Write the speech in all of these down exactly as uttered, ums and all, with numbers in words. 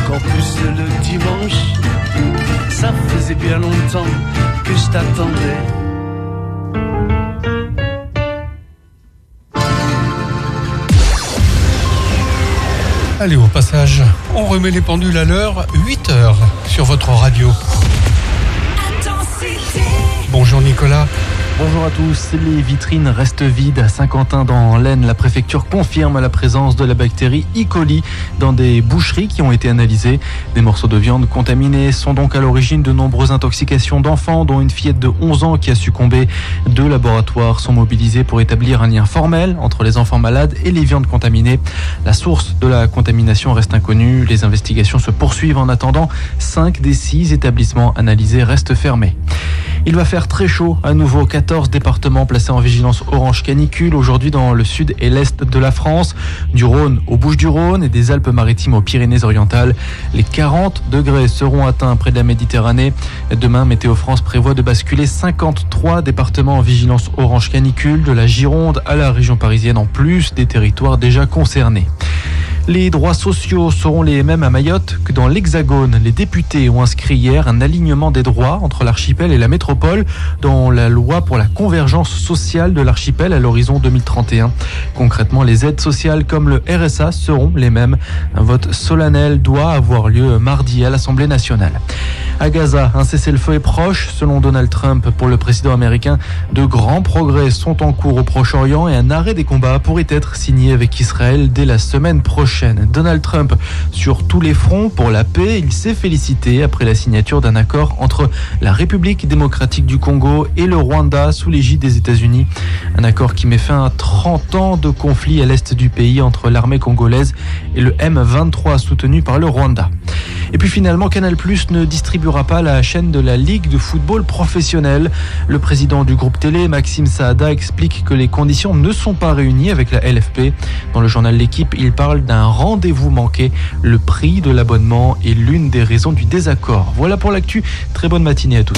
encore plus le dimanche. Ça faisait bien longtemps que je t'attendais. Allez, au passage, on remet les pendules à l'heure, huit heures sur votre radio. Bonjour Nicolas. Bonjour à tous. Les vitrines restent vides à Saint-Quentin dans l'Aisne. La préfecture confirme la présence de la bactérie E. coli dans des boucheries qui ont été analysées. Des morceaux de viande contaminés sont donc à l'origine de nombreuses intoxications d'enfants, dont une fillette de onze ans qui a succombé. Deux laboratoires sont mobilisés pour établir un lien formel entre les enfants malades et les viandes contaminées. La source de la contamination reste inconnue. Les investigations se poursuivent en attendant. Cinq des six établissements analysés restent fermés. Il va faire très chaud à nouveau. quatorze départements placés en vigilance orange canicule aujourd'hui dans le sud et l'est de la France, du Rhône aux Bouches-du-Rhône et des Alpes-Maritimes aux Pyrénées-Orientales. Les quarante degrés seront atteints près de la Méditerranée. Demain, Météo France prévoit de basculer cinquante-trois départements en vigilance orange canicule, de la Gironde à la région parisienne, en plus des territoires déjà concernés. Les droits sociaux seront les mêmes à Mayotte que dans l'Hexagone. Les députés ont inscrit hier un alignement des droits entre l'archipel et la métropole dans la loi pour la convergence sociale de l'archipel à l'horizon deux mille trente et un. Concrètement, les aides sociales comme le R S A seront les mêmes. Un vote solennel doit avoir lieu mardi à l'Assemblée nationale. À Gaza, un cessez-le-feu est proche, selon Donald Trump. Pour le président américain, de grands progrès sont en cours au Proche-Orient et un arrêt des combats pourrait être signé avec Israël dès la semaine prochaine. Donald Trump sur tous les fronts pour la paix. Il s'est félicité après la signature d'un accord entre la République démocratique du Congo et le Rwanda sous l'égide des États-Unis. Un accord qui met fin à trente ans de conflit à l'est du pays entre l'armée congolaise et le M vingt-trois soutenu par le Rwanda. Et puis finalement, Canal+ ne distribuera pas la chaîne de la Ligue de football professionnel. Le président du groupe télé, Maxime Saada, explique que les conditions ne sont pas réunies avec la L F P. Dans le journal L'Équipe, il parle d'un rendez-vous manqué. Le prix de l'abonnement est l'une des raisons du désaccord. Voilà pour l'actu. Très bonne matinée à tous.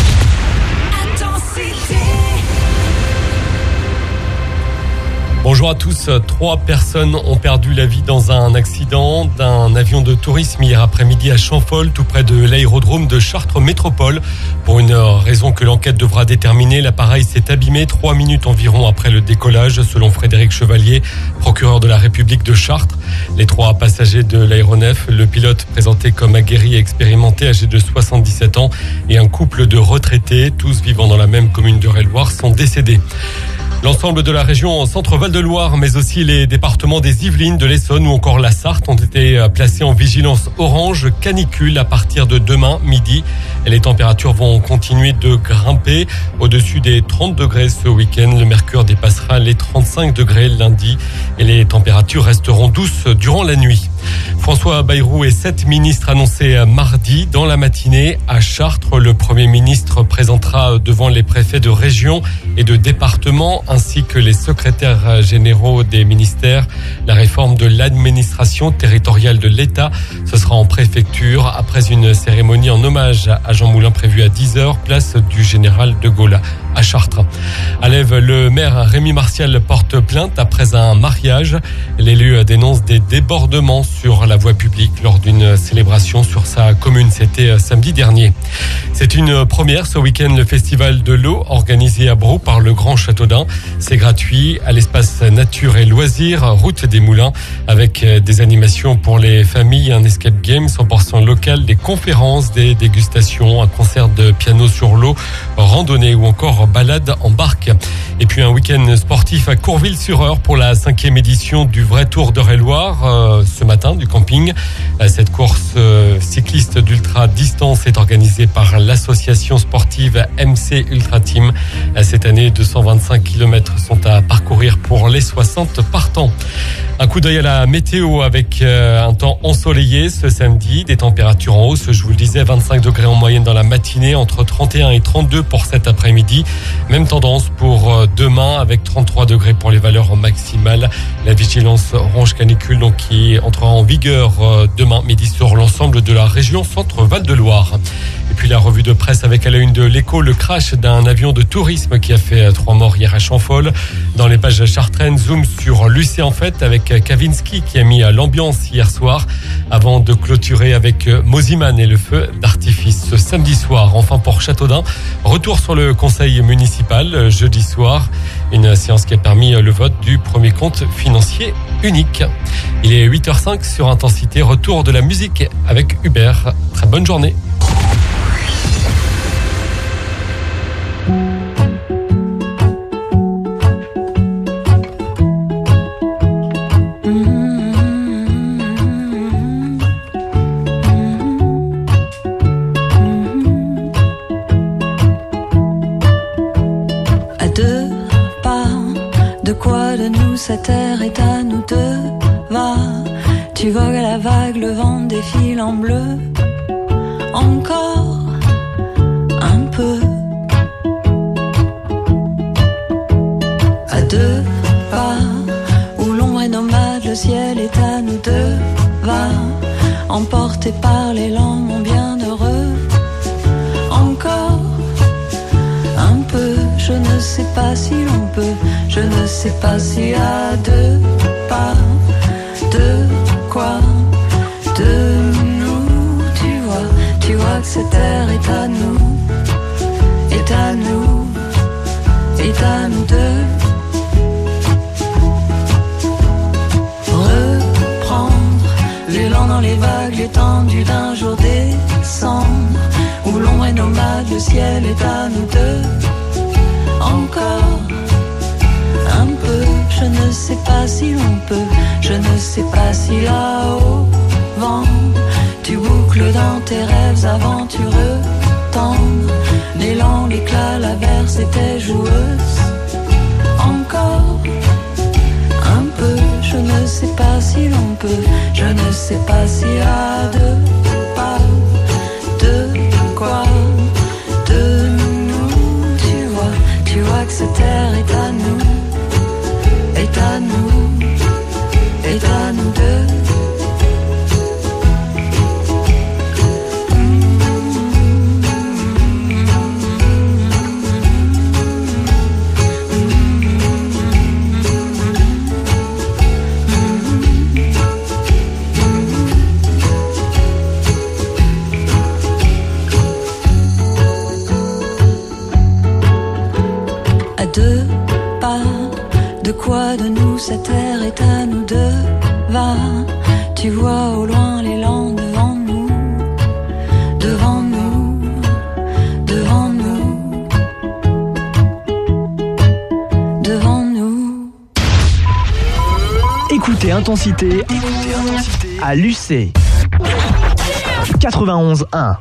Bonjour à tous. Trois personnes ont perdu la vie dans un accident d'un avion de tourisme hier après-midi à Champfol, tout près de l'aérodrome de Chartres Métropole. Pour une raison que l'enquête devra déterminer, l'appareil s'est abîmé trois minutes environ après le décollage, selon Frédéric Chevalier, procureur de la République de Chartres. Les trois passagers de l'aéronef, le pilote présenté comme aguerri et expérimenté, âgé de soixante-dix-sept ans, et un couple de retraités, tous vivant dans la même commune d'Eure-et-Loir, sont décédés. L'ensemble de la région Centre-Val-de-Loire, mais aussi les départements des Yvelines, de l'Essonne ou encore la Sarthe ont été placés en vigilance orange canicule à partir de demain midi. Les températures vont continuer de grimper au-dessus des trente degrés ce week-end. Le mercure dépassera les trente-cinq degrés lundi et les températures resteront douces durant la nuit. François Bayrou et sept ministres annoncés mardi dans la matinée à Chartres. Le Premier ministre présentera devant les préfets de région et de département ainsi que les secrétaires généraux des ministères la réforme de l'administration territoriale de l'État. Ce sera en préfecture après une cérémonie en hommage à Jean Moulin prévue à dix heures, place du Général de Gaulle à Chartres. À l'Ève, le maire Rémi Martial porte plainte après un mariage. L'élu dénonce des débordements sur la voie publique lors d'une célébration sur sa commune. C'était samedi dernier. C'est une première ce week-end, le festival de l'eau organisé à Brou par le Grand Châteaudun. C'est gratuit à l'espace nature et loisirs, route des Moulins, avec des animations pour les familles, un escape game cent pour cent local, des conférences, des dégustations, un concert de piano sur l'eau, randonnée ou encore balade en barque. Et puis un week-end sportif à Courville-sur-Eure pour la cinquième édition du vrai Tour d'Eure-et-Loir, euh, ce matin du camping. Cette course euh, cycliste d'ultra distance est organisée par l'association sportive M C Ultra Team. Cette année, deux cent vingt-cinq kilomètres sont à parcourir pour les soixante partants. Un coup d'œil à la météo avec euh, un temps ensoleillé ce samedi, des températures en hausse, je vous le disais, vingt-cinq degrés en moyenne dans la matinée, entre trente et un et trente-deux pour cet après-midi. Même tendance pour euh, demain avec trente-trois degrés pour les valeurs maximales. La vigilance orange canicule donc qui entrera en vigueur euh, demain midi sur l'ensemble de la région Centre-Val de Loire. Et puis puis la revue de presse avec à la une de l'Écho, le crash d'un avion de tourisme qui a fait trois morts hier à Champfol. Dans les pages chartraines, zoom sur Lucé en fait avec Kavinsky qui a mis l'ambiance hier soir avant de clôturer avec Mosiman et le feu d'artifice ce samedi soir. Enfin pour Châteaudun, retour sur le conseil municipal jeudi soir. Une séance qui a permis le vote du premier compte financier unique. Il est huit heures cinq sur Intensité. Retour de la musique avec Hubert. Très bonne journée. À deux pas de quoi de nous cette terre est à nous deux. Va, tu vogues à la vague, le vent défile en bleu. Encore un peu. À deux pas où l'ombre est nomade, le ciel est à nous deux. Va, emporté par l'élan, mon bienheureux. Encore un peu, je ne sais pas si l'on peut, je ne sais pas si à deux pas de quoi de nous, tu vois, tu vois que cette terre est à nous, est à nous, est à nous deux. Reprendre l'élan dans les vagues, l'étendue d'un jour descendre, où l'ombre est nomade, le ciel est à nous deux. Encore un peu, je ne sais pas si l'on peut, je ne sais pas si là-haut vent, tu boucles dans tes rêves aventureux, tendres, l'élan, l'éclat, l'averse était joueuse. Encore un peu, je ne sais pas si l'on peut, je ne sais pas si à deux pas de quoi de nous, tu vois, tu vois que cette terre est à nous, est à nous, est à nous deux. À deux pas de quoi de nous cette terre est à nous deux. Va, tu vois au loin l'élan devant nous, devant nous, devant nous, devant nous. Écoutez Intensité, écoutez Intensité à l'U C quatre-vingt-onze un.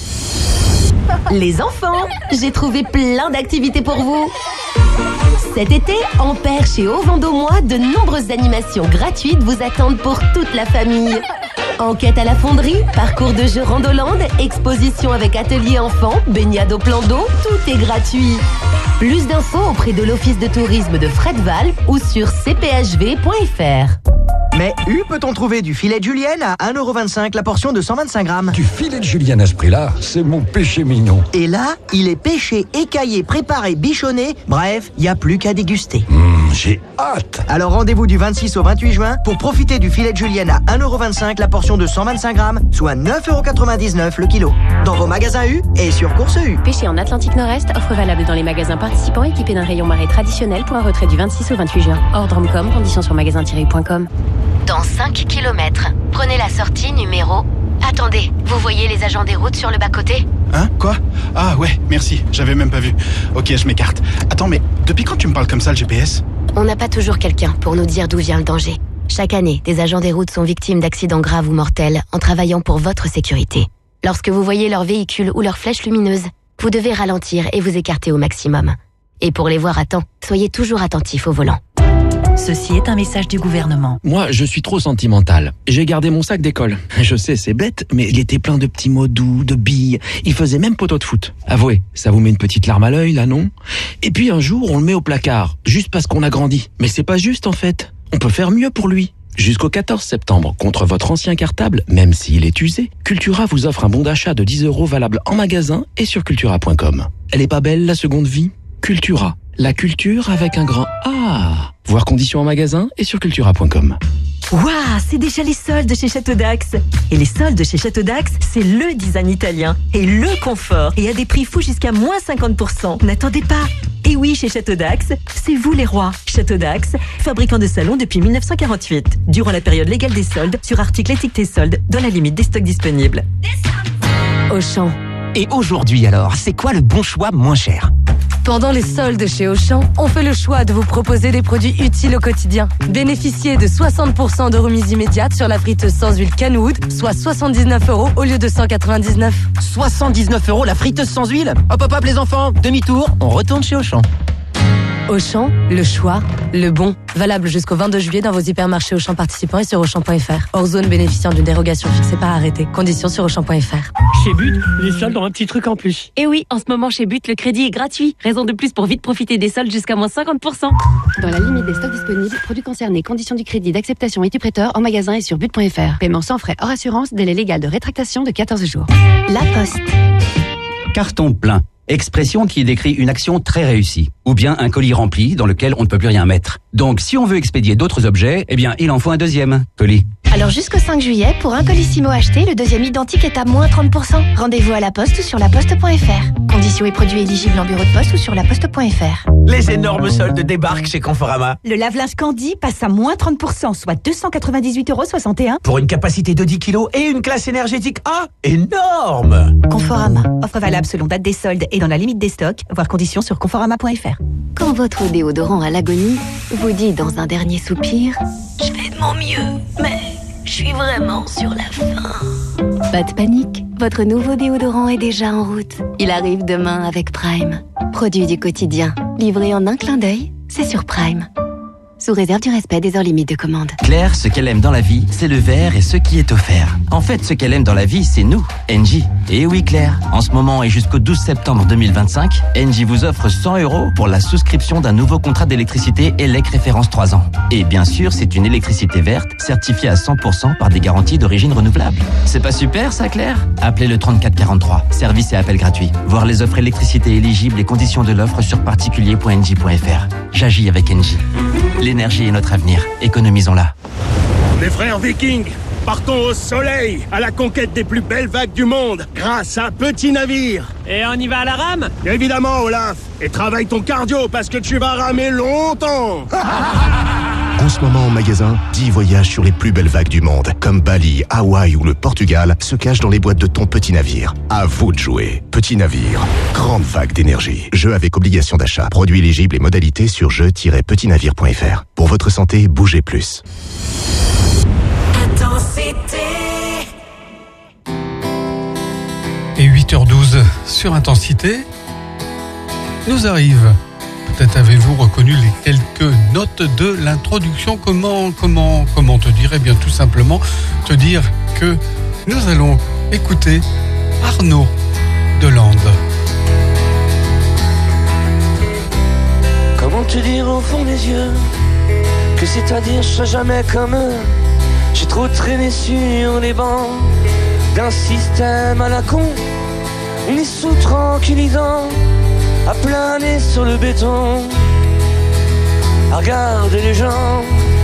Les enfants, j'ai trouvé plein d'activités pour vous. Cet été, en Perche et au Vendômois, de nombreuses animations gratuites vous attendent pour toute la famille. Enquête à la fonderie, parcours de jeux Randoland, exposition avec atelier enfants, baignade au plan d'eau, tout est gratuit. Plus d'infos auprès de l'Office de tourisme de Fredval ou sur c p h v point f r. Mais où peut-on trouver du filet de julienne à un euro vingt-cinq la portion de cent vingt-cinq grammes? Du filet de julienne à ce prix-là, c'est mon péché mignon. Et là, il est pêché, écaillé, préparé, bichonné. Bref, il n'y a plus qu'à déguster. Mmh, j'ai hâte. Alors rendez-vous du vingt-six au vingt-huit juin pour profiter du filet de julienne à un euro vingt-cinq la portion de cent vingt-cinq grammes, soit neuf euros quatre-vingt-dix-neuf le kilo. Dans vos magasins U et sur Course U. Pêché en Atlantique Nord-Est, offre valable dans les magasins participants équipés d'un rayon marée traditionnel pour un retrait du vingt-six au vingt-huit juin. Ordre Dromcom, conditions sur magasin tiret u point com. Dans cinq kilomètres, prenez la sortie numéro... Attendez, vous voyez les agents des routes sur le bas-côté? Hein? Quoi? Ah ouais, merci, j'avais même pas vu. Ok, je m'écarte. Attends, mais depuis quand tu me parles comme ça, le G P S? On n'a pas toujours quelqu'un pour nous dire d'où vient le danger. Chaque année, des agents des routes sont victimes d'accidents graves ou mortels en travaillant pour votre sécurité. Lorsque vous voyez leur véhicule ou leur flèche lumineuse, vous devez ralentir et vous écarter au maximum. Et pour les voir à temps, soyez toujours attentifs au volant. Ceci est un message du gouvernement. Moi, je suis trop sentimental. J'ai gardé mon sac d'école. Je sais, c'est bête, mais il était plein de petits mots doux, de billes. Il faisait même poteau de foot. Avouez, ça vous met une petite larme à l'œil, là, non? Et puis un jour, on le met au placard, juste parce qu'on a grandi. Mais c'est pas juste, en fait. On peut faire mieux pour lui. Jusqu'au quatorze septembre, contre votre ancien cartable, même s'il est usé, Cultura vous offre un bon d'achat de dix euros valable en magasin et sur cultura point com. Elle est pas belle, la seconde vie? Cultura. La culture avec un grand A. Voir conditions en magasin et sur cultura point com. Waouh, c'est déjà les soldes chez Château d'Axe. Et les soldes chez Château d'Axe, c'est le design italien et le confort. Et à des prix fous jusqu'à moins cinquante pour cent. N'attendez pas. Et oui, chez Château d'Axe, c'est vous les rois. Château d'Axe, fabricant de salons depuis mille neuf cent quarante-huit. Durant la période légale des soldes, sur articles étiquetés soldes, dans la limite des stocks disponibles. Auchan. Et aujourd'hui alors, c'est quoi le bon choix moins cher? Pendant les soldes chez Auchan, on fait le choix de vous proposer des produits utiles au quotidien. Bénéficiez de soixante pour cent de remise immédiate sur la friteuse sans huile Kenwood, soit soixante-dix-neuf euros au lieu de cent quatre-vingt-dix-neuf. soixante-dix-neuf euros la friteuse sans huile? Hop hop hop les enfants, demi-tour, on retourne chez Auchan. Auchan, le choix, le bon. Valable jusqu'au vingt-deux juillet dans vos hypermarchés Auchan participants et sur Auchan point F R. Hors zone bénéficiant d'une dérogation fixée par arrêté. Conditions sur Auchan point F R. Chez But, les soldes ont un petit truc en plus. Et oui, en ce moment chez But, le crédit est gratuit. Raison de plus pour vite profiter des soldes jusqu'à moins cinquante pour cent. Dans la limite des stocks disponibles, produits concernés, conditions du crédit, d'acceptation et du prêteur en magasin et sur but point F R. Paiement sans frais hors assurance, délai légal de rétractation de quatorze jours. La Poste. Carton plein. Expression qui décrit une action très réussie. Ou bien un colis rempli dans lequel on ne peut plus rien mettre. Donc si on veut expédier d'autres objets, eh bien il en faut un deuxième colis. Alors jusqu'au cinq juillet, pour un colissimo acheté, le deuxième identique est à moins trente pour cent. Rendez-vous à la Poste ou sur la poste point F R. Conditions et produits éligibles en bureau de poste ou sur la poste point F R. Les énormes soldes débarquent chez Conforama. Le lave-linge Candy passe à moins trente pour cent, soit deux cent quatre-vingt-dix-huit euros soixante et un. Pour une capacité de dix kilos et une classe énergétique A, énorme! Conforama. Offre valable selon date des soldes et dans la limite des stocks. Voir conditions sur conforama point F R. Quand votre déodorant à l'agonie vous dit dans un dernier soupir « Je fais de mon mieux, mais je suis vraiment sur la fin ». Pas de panique, votre nouveau déodorant est déjà en route. Il arrive demain avec Prime. Produit du quotidien, livré en un clin d'œil, c'est sur Prime. Sous réserve du respect des heures limites de commande. Claire, ce qu'elle aime dans la vie, c'est le verre et ce qui est offert. En fait, ce qu'elle aime dans la vie, c'est nous, Engie. Et oui Claire, en ce moment et jusqu'au douze septembre deux mille vingt-cinq, Engie vous offre cent euros pour la souscription d'un nouveau contrat d'électricité E L E C référence trois ans. Et bien sûr, c'est une électricité verte, certifiée à cent pour cent par des garanties d'origine renouvelable. C'est pas super ça Claire? Appelez le trente-quatre quarante-trois, service et appel gratuit. Voir les offres électricité éligibles et conditions de l'offre sur particulier point engie point F R. J'agis avec Engie. L'énergie est notre avenir, économisons-la. Les frères Vikings, partons au soleil, à la conquête des plus belles vagues du monde, grâce à Petit Navire. Et on y va à la rame? Évidemment, Olaf. Et travaille ton cardio, parce que tu vas ramer longtemps. En ce moment en magasin, dix voyages sur les plus belles vagues du monde, comme Bali, Hawaï ou le Portugal, se cachent dans les boîtes de ton Petit Navire. À vous de jouer. Petit Navire, grande vague d'énergie. Jeu avec obligation d'achat. Produits éligibles et modalités sur jeu tiret petit navire point F R. Pour votre santé, bougez plus. Intensité. Et huit heures douze sur Intensité, nous arrive. Peut-être avez-vous reconnu les quelques notes de l'introduction. Comment, comment, comment te dire? Eh bien, tout simplement te dire que nous allons écouter Arnaud Delande. Comment te dire au fond des yeux que c'est-à-dire je serai jamais comme eux. J'ai trop traîné sur les bancs d'un système à la con. On est sous tranquillisant, à planer sur le béton, à regarder les gens.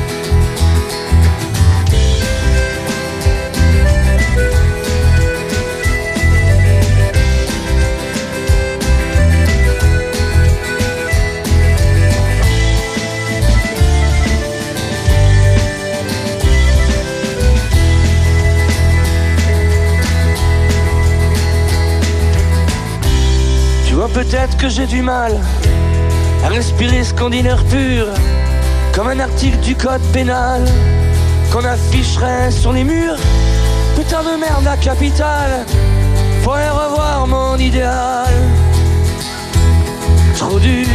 Peut-être que j'ai du mal à respirer scandinaire pur, comme un article du code pénal qu'on afficherait sur les murs. Putain de merde, la capitale, faudrait revoir mon idéal. Trop dur.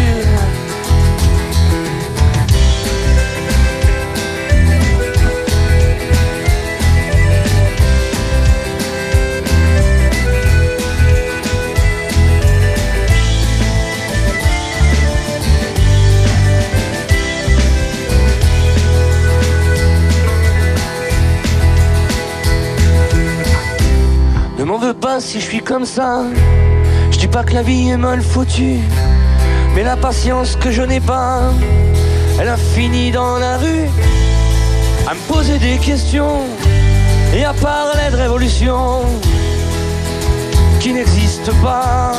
Ne m'en veux pas si je suis comme ça. Je dis pas que la vie est mal foutue, mais la patience que je n'ai pas, elle a fini dans la rue à me poser des questions et à parler de révolution qui n'existe pas.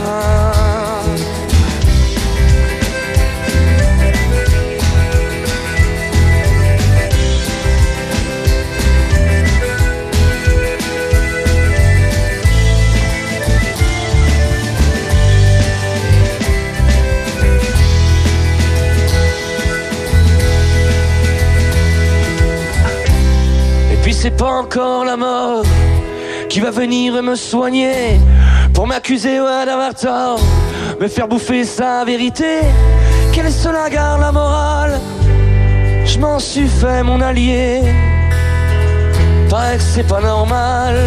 Puis c'est pas encore la mort qui va venir me soigner pour m'accuser ouais, d'avoir tort, me faire bouffer sa vérité. Quelle se la garde la morale? Je m'en suis fait mon allié. Paraît que c'est pas normal.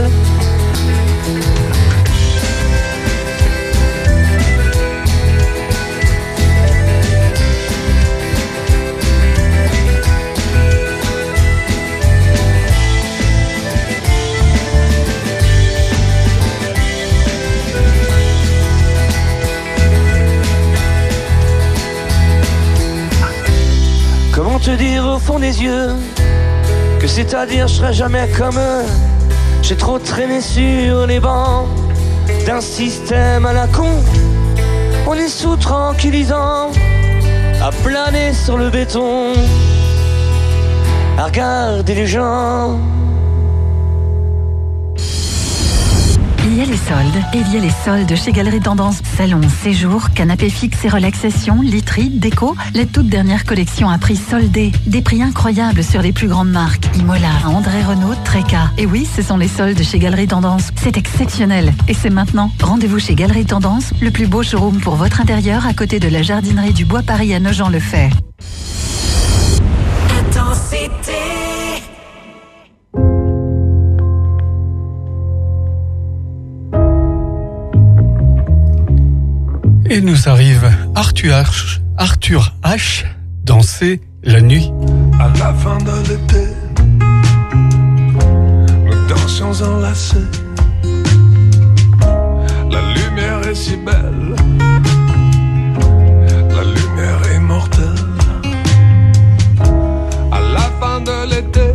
Comment te dire au fond des yeux que c'est-à-dire je serai jamais comme eux. J'ai trop traîné sur les bancs d'un système à la con. On est sous tranquillisant à planer sur le béton, à regarder les gens. Il y a les soldes, et il y a les soldes chez Galeries Tendance. Salon, séjour, canapé fixe et relaxation, literie, déco, les toutes dernières collections à prix soldés. Des prix incroyables sur les plus grandes marques. Imola, André Renault, Treka. Et oui, ce sont les soldes chez Galeries Tendance. C'est exceptionnel. Et c'est maintenant. Rendez-vous chez Galeries Tendance, le plus beau showroom pour votre intérieur à côté de la jardinerie du Bois Paris à Nogent-le-Fait. Intensité. Et nous arrive Arthur H, Arthur H, Danser la nuit. À la fin de l'été, nous dansions enlacés. La lumière est si belle, la lumière est mortelle. À la fin de l'été,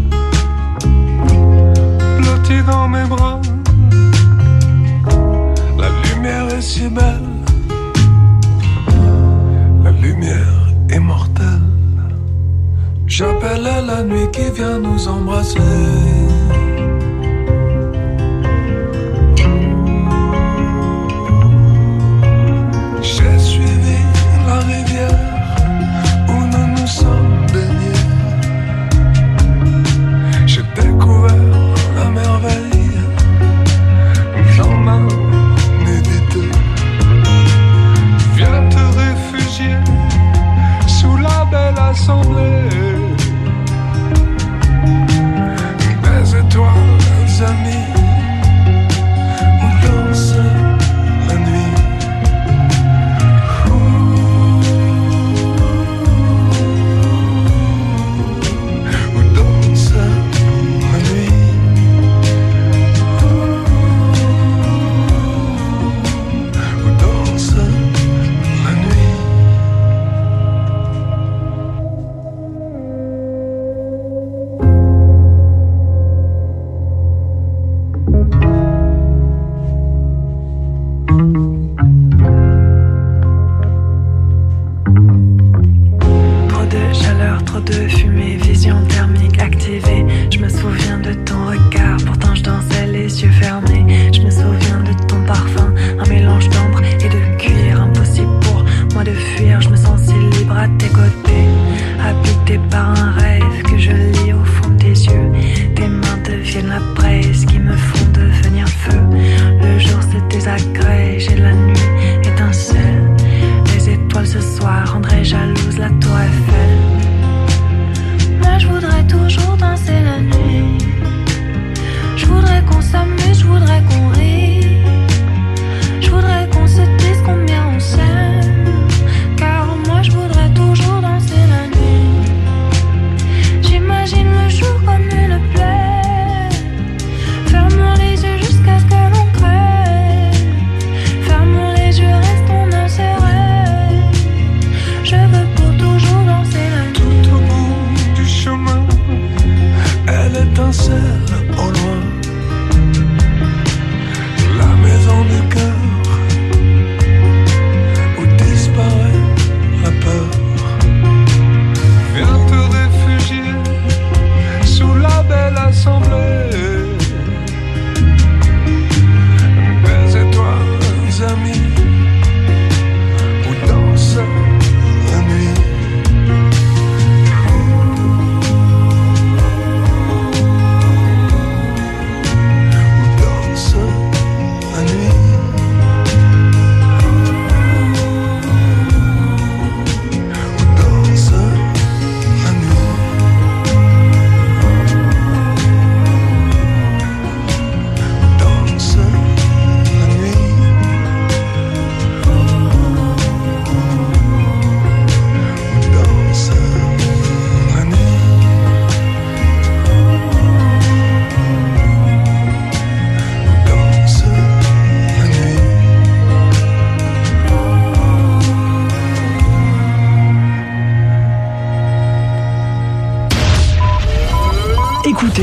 blotti dans mes bras, la lumière est si belle. Lumière immortelle. J'appelle la nuit qui vient nous embrasser. J'ai suivi la rivière où nous nous sommes baignés. J'ai découvert la merveille dans ma nudité. Viens te réfugier sous la belle assemblée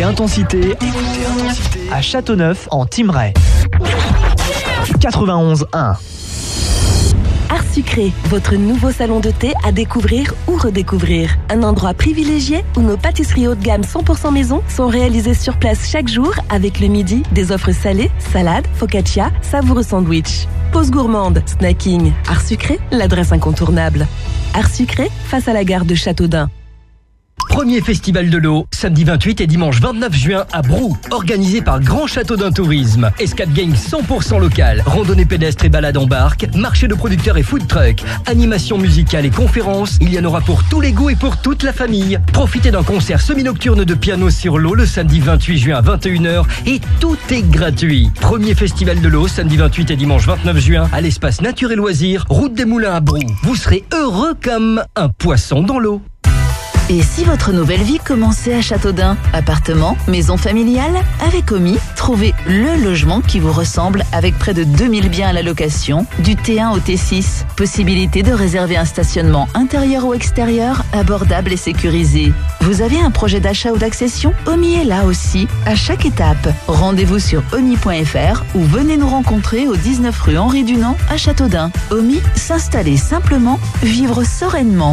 Intensité, écoutez Intensité à Châteauneuf en Thymerais. quatre-vingt-onze un. Art Sucré, votre nouveau salon de thé à découvrir ou redécouvrir. Un endroit privilégié où nos pâtisseries haut de gamme cent pour cent maison sont réalisées sur place chaque jour avec le midi des offres salées, salades, focaccia, savoureux sandwich. Pause gourmande, snacking. Art Sucré, l'adresse incontournable. Art Sucré, face à la gare de Châteaudun. Premier festival de l'eau, samedi vingt-huit et dimanche vingt-neuf juin à Brou, organisé par Grand Châteaudun Tourisme. Escape game cent pour cent local, randonnée pédestre et balade en barque, marché de producteurs et food truck, animation musicale et conférences, il y en aura pour tous les goûts et pour toute la famille. Profitez d'un concert semi-nocturne de piano sur l'eau le samedi vingt-huit juin à vingt et une heures et tout est gratuit. Premier festival de l'eau, samedi vingt-huit et dimanche vingt-neuf juin à l'espace Nature et Loisirs, route des Moulins à Brou. Vous serez heureux comme un poisson dans l'eau. Et si votre nouvelle vie commençait à Châteaudun? Appartement, maison familiale? Avec Omi, trouvez le logement qui vous ressemble avec près de deux mille biens à la location, du T un au T six. Possibilité de réserver un stationnement intérieur ou extérieur, abordable et sécurisé. Vous avez un projet d'achat ou d'accession? Omi est là aussi, à chaque étape. Rendez-vous sur omi point f r ou venez nous rencontrer au dix-neuf rue Henri Dunant à Châteaudun. Omi, s'installer simplement, vivre sereinement.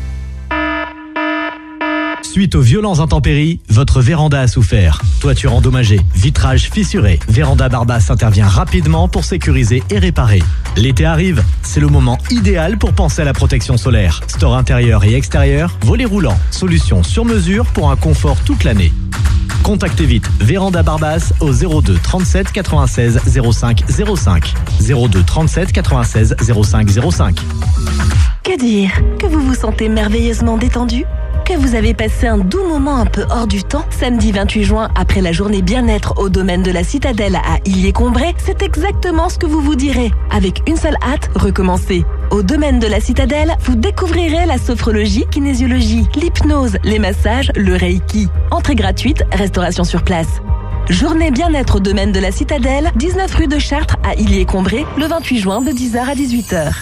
Suite aux violentes intempéries, votre véranda a souffert. Toiture endommagée, vitrage fissuré. Véranda Barbas intervient rapidement pour sécuriser et réparer. L'été arrive, c'est le moment idéal pour penser à la protection solaire. Store intérieur et extérieur, volets roulants. Solution sur mesure pour un confort toute l'année. Contactez vite Véranda Barbas au zéro deux trente-sept quatre-vingt-seize zéro cinq zéro cinq. zéro deux trente-sept quatre-vingt-seize zéro cinq zéro cinq. Que dire? Que vous vous sentez merveilleusement détendu? Que vous avez passé un doux moment un peu hors du temps? Samedi vingt-huit juin, après la journée bien-être au domaine de la Citadelle à Illiers-Combray, c'est exactement ce que vous vous direz. Avec une seule hâte, recommencez. Au domaine de la Citadelle, vous découvrirez la sophrologie, kinésiologie, l'hypnose, les massages, le reiki. Entrée gratuite, restauration sur place. Journée bien-être au domaine de la Citadelle, dix-neuf rue de Chartres à Illiers-Combray, le vingt-huit juin de dix heures à dix-huit heures.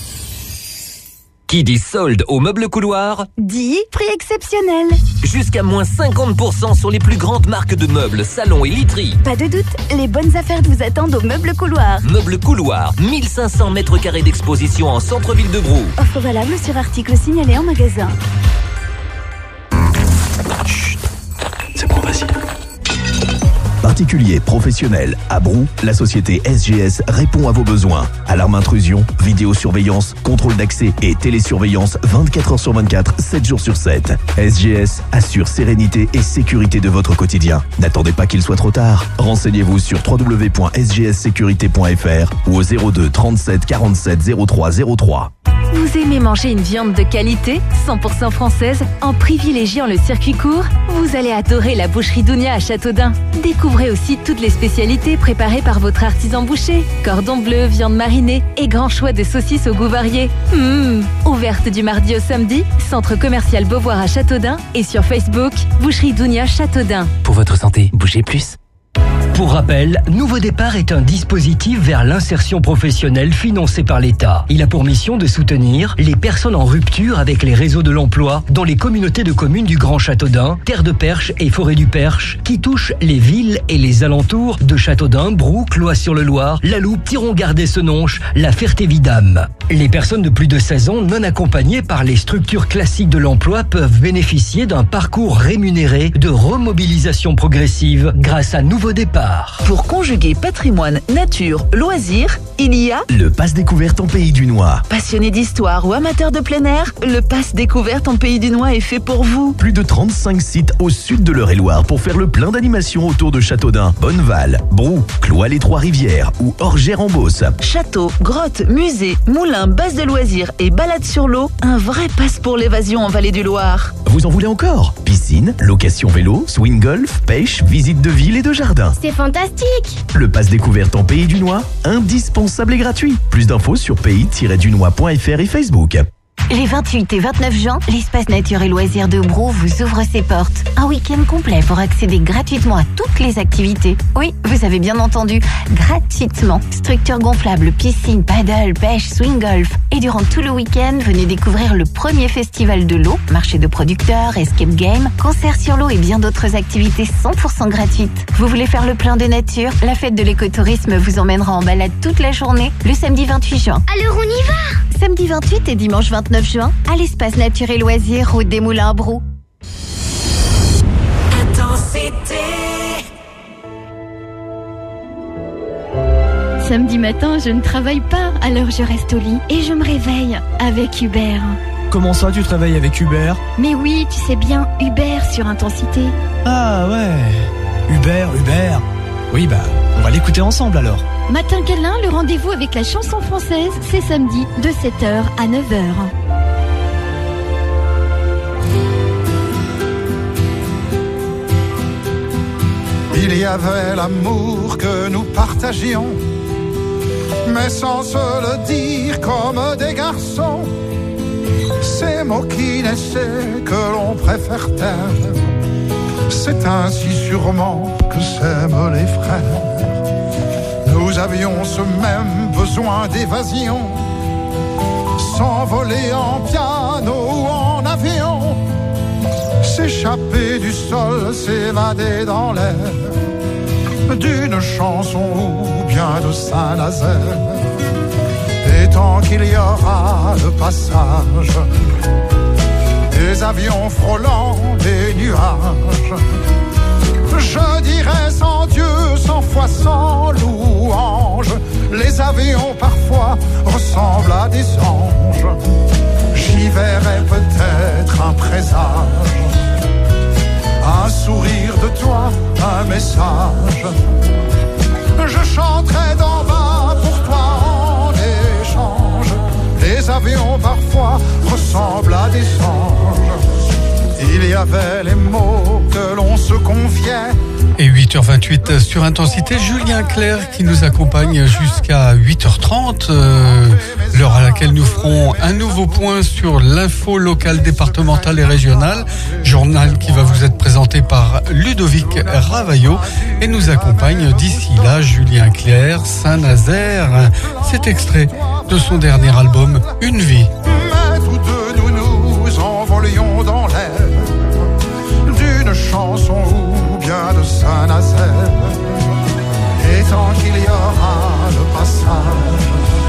Qui dit solde au meuble couloir dit prix exceptionnel. Jusqu'à moins cinquante pour cent sur les plus grandes marques de meubles, salons et literies. Pas de doute, les bonnes affaires vous attendent au meuble couloir. Meuble couloir, mille cinq cents mètres carrés d'exposition en centre-ville de Brou. Offre valable sur article signalé en magasin. Chut, c'est bon, vas-y. Particuliers, professionnels, à Brou, la société S G S répond à vos besoins. Alarme intrusion, vidéosurveillance, contrôle d'accès et télésurveillance vingt-quatre heures sur vingt-quatre, sept jours sur sept. S G S assure sérénité et sécurité de votre quotidien. N'attendez pas qu'il soit trop tard. Renseignez-vous sur w w w point s g s sécurité point f r ou au zéro deux trente-sept quarante-sept zéro trois zéro trois. Vous aimez manger une viande de qualité, cent pour cent française, en privilégiant le circuit court? Vous allez adorer la boucherie Dounia à Châteaudun. Découvrez aussi toutes les spécialités préparées par votre artisan boucher. Cordon bleu, viande marinée et grand choix de saucisses au goût varié. Mmh. Ouverte du mardi au samedi, centre commercial Beauvoir à Châteaudun et sur Facebook, boucherie Dounia Châteaudun. Pour votre santé, bougez plus. Pour rappel, Nouveau Départ est un dispositif vers l'insertion professionnelle financé par l'État. Il a pour mission de soutenir les personnes en rupture avec les réseaux de l'emploi dans les communautés de communes du Grand Châteaudun, Terre de Perche et Forêt du Perche, qui touchent les villes et les alentours de Châteaudun, Brou, Cloît-sur-le-Loir, La Loupe, Thiron-Gardais-Senonches, La Ferté-Vidame. Les personnes de plus de seize ans non accompagnées par les structures classiques de l'emploi peuvent bénéficier d'un parcours rémunéré de remobilisation progressive grâce à Nouveau Départ. Pour conjuguer patrimoine, nature, loisirs, il y a le Pass Découverte en Pays du Noir. Passionné d'histoire ou amateur de plein air, le Pass Découverte en Pays du Noir est fait pour vous. Plus de trente-cinq sites au sud de l'Eure-et-Loire pour faire le plein d'animations autour de Châteaudun, Bonneval, Brou, Cloît-les-Trois-Rivières ou Orgères-en-Beauce. Château, grottes, musées, moulins, bases de loisirs et balades sur l'eau, un vrai pass pour l'évasion en Vallée du Loir. Vous en voulez encore? Piscine, location vélo, swing golf, pêche, visite de ville et de jardin. C'est fantastique! Le Pass Découverte en Pays du Noir, indispensable et gratuit. Plus d'infos sur pays tiret du noir point f r et Facebook. Les vingt-huit et vingt-neuf juin, l'espace nature et loisirs de Brou vous ouvre ses portes. Un week-end complet pour accéder gratuitement à toutes les activités. Oui, vous avez bien entendu, gratuitement. Structure gonflable, piscine, paddle, pêche, swing golf. Et durant tout le week-end, venez découvrir le premier festival de l'eau, marché de producteurs, escape game, concert sur l'eau et bien d'autres activités cent pour cent gratuites. Vous voulez faire le plein de nature? La fête de l'écotourisme vous emmènera en balade toute la journée le samedi vingt-huit juin. Alors on y va! Samedi vingt-huit et dimanche vingt-neuf juin, à l'espace nature et loisirs, route des Moulins à Brou. Intensité. Samedi matin, je ne travaille pas, alors je reste au lit et je me réveille avec Hubert. Comment ça, tu te réveilles avec Hubert? Mais oui, tu sais bien, Hubert sur Intensité. Ah ouais, Hubert, Hubert. Oui, bah, on va l'écouter ensemble alors. Matin câlin, le rendez-vous avec la chanson française, c'est samedi de sept heures à neuf heures. Il y avait l'amour que nous partagions, mais sans se le dire comme des garçons. Ces mots qui naissaient que l'on préfère taire, c'est ainsi sûrement que s'aiment les frères. Nous avions ce même besoin d'évasion, s'envoler en piano ou en avion, s'échapper du sol, s'évader dans l'air, d'une chanson ou bien de Saint-Nazaire. Et tant qu'il y aura le passage des avions frôlant les nuages, je dirais sans Dieu, cent fois sans louange, les avions parfois ressemblent à des anges. J'y verrai peut-être un présage, un sourire de toi, un message. Je chanterai d'en bas pour toi en échange. Les avions parfois ressemblent à des anges. Il y avait les mots que l'on se confiait. Et huit heures vingt-huit sur Intensité, Julien Clerc qui nous accompagne jusqu'à huit heures trente, euh, l'heure à laquelle nous ferons un nouveau point sur l'info locale, départementale et régionale, journal qui va vous être présenté par Ludovic Ravaillot, et nous accompagne d'ici là Julien Clerc, Saint-Nazaire, cet extrait de son dernier album Une vie. Mais tous deux nous nous envolions dans l'air, d'une chanson ou bien de Saint-Nazaire. Et tant qu'il y aura le passage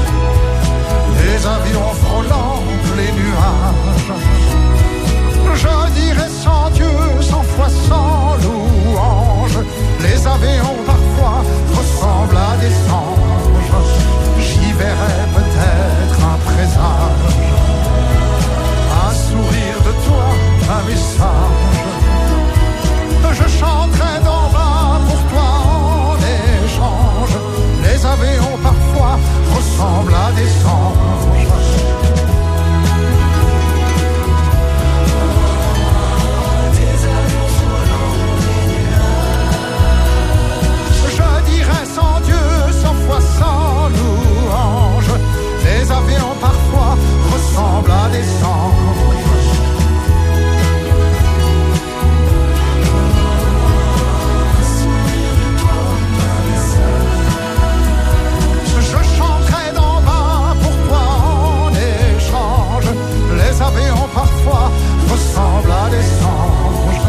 des avions frôlant les nuages, je dirai sans Dieu, cent fois sans louange, les avions parfois ressemblent à des anges. J'y verrai peut-être un présage, un sourire de toi, un message. Je chanterai d'en bas pour toi en échange. Les avions parfois ressemblent à des anges. Je dirai sans Dieu, cent fois sans louange, les avions parfois ressemblent à des anges. Les avions parfois ressemblent à des anges.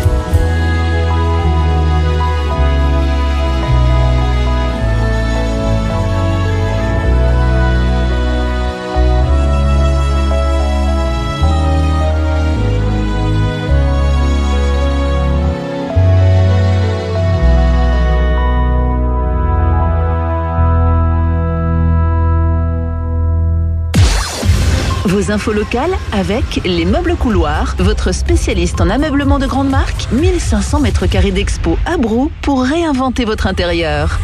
Vos infos locales avec Les Meubles Couloirs, votre spécialiste en ameublement de grande marque. mille cinq cents mètres carrés d'expo à Brou pour réinventer votre intérieur.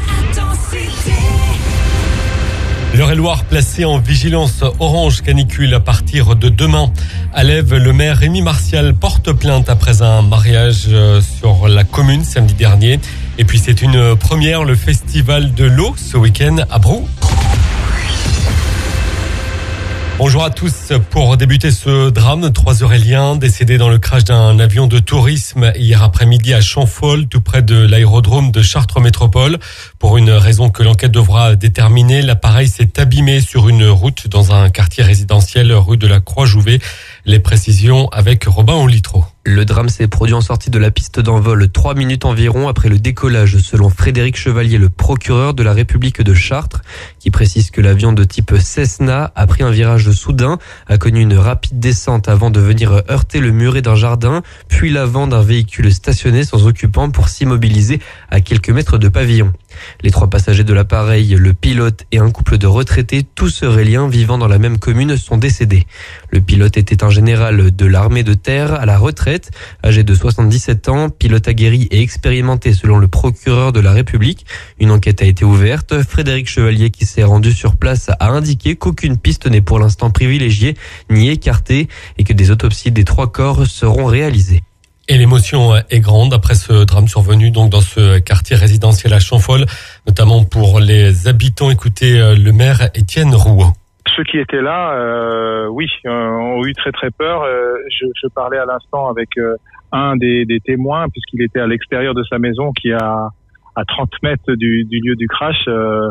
L'Eure-et-Loire placée en vigilance orange canicule à partir de demain. À Lèves, le maire Rémi Martial porte plainte après un mariage sur la commune samedi dernier. Et puis c'est une première, le festival de l'eau ce week-end à Brou. Bonjour à tous. Pour débuter ce drame, trois Auréliens décédés dans le crash d'un avion de tourisme hier après-midi à Champhol, tout près de l'aérodrome de Chartres Métropole. Pour une raison que l'enquête devra déterminer, l'appareil s'est abîmé sur une route dans un quartier résidentiel rue de la Croix-Jouvet. Les précisions avec Robin Olitro. Le drame s'est produit en sortie de la piste d'envol trois minutes environ après le décollage, selon Frédéric Chevalier, le procureur de la République de Chartres, qui précise que l'avion de type Cessna a pris un virage soudain, a connu une rapide descente avant de venir heurter le muret d'un jardin, puis l'avant d'un véhicule stationné sans occupant pour s'immobiliser à quelques mètres de pavillon. Les trois passagers de l'appareil, le pilote et un couple de retraités, tous auréliens vivant dans la même commune, sont décédés. Le pilote était un général de l'armée de terre à la retraite, âgé de soixante-dix-sept ans, pilote aguerri et expérimenté selon le procureur de la République. Une enquête a été ouverte. Frédéric Chevalier, qui s'est rendu sur place, a indiqué qu'aucune piste n'est pour l'instant privilégiée ni écartée et que des autopsies des trois corps seront réalisées. Et l'émotion est grande après ce drame survenu donc dans ce quartier résidentiel à Champhol, notamment pour les habitants. Écoutez le maire Étienne Rouault. Ceux qui étaient là, euh, oui, euh, ont eu très très peur. Euh, je, je parlais à l'instant avec euh, un des, des témoins, puisqu'il était à l'extérieur de sa maison, qui est à, à trente mètres du, du lieu du crash. Euh,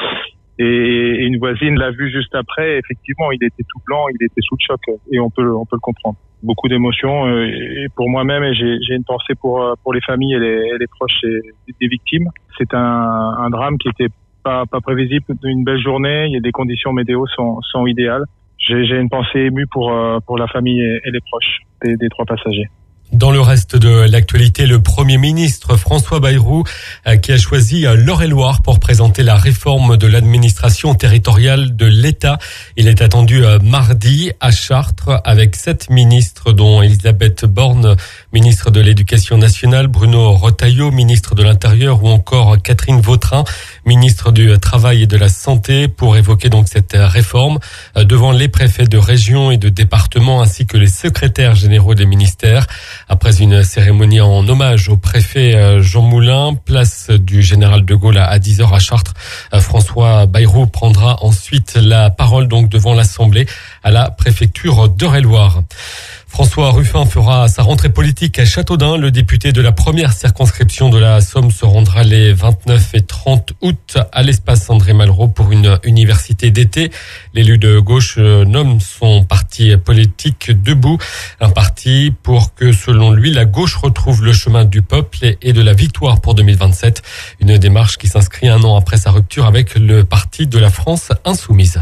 et, et une voisine l'a vu juste après. Effectivement, il était tout blanc, il était sous le choc, et on peut, on peut le comprendre. Beaucoup d'émotions, euh, et pour moi-même, et j'ai, j'ai une pensée pour, pour les familles et les, et les proches et, des victimes. C'est un, un drame qui était Pas, pas prévisible, une belle journée, il y a des conditions météo sont, sont idéales. J'ai, j'ai une pensée émue pour, pour la famille et, et les proches des, des trois passagers. Dans le reste de l'actualité, le Premier ministre François Bayrou qui a choisi l'Eure-et-Loir pour présenter la réforme de l'administration territoriale de l'État. Il est attendu mardi à Chartres avec sept ministres dont Elisabeth Borne, ministre de l'Éducation nationale, Bruno Retailleau, ministre de l'Intérieur ou encore Catherine Vautrin, ministre du Travail et de la Santé pour évoquer donc cette réforme devant les préfets de région et de département ainsi que les secrétaires généraux des ministères. Après une cérémonie en hommage au préfet Jean Moulin, place du Général de Gaulle à dix heures à Chartres, François Bayrou prendra ensuite la parole donc devant l'Assemblée à la préfecture d'Eure-et-Loir. François Ruffin fera sa rentrée politique à Châteaudun. Le député de la première circonscription de la Somme se rendra les vingt-neuf et trente août à l'espace André Malraux pour une université d'été. L'élu de gauche nomme son parti politique Debout, un parti pour que, selon lui, la gauche retrouve le chemin du peuple et de la victoire pour deux mille vingt-sept. Une démarche qui s'inscrit un an après sa rupture avec le parti de la France insoumise.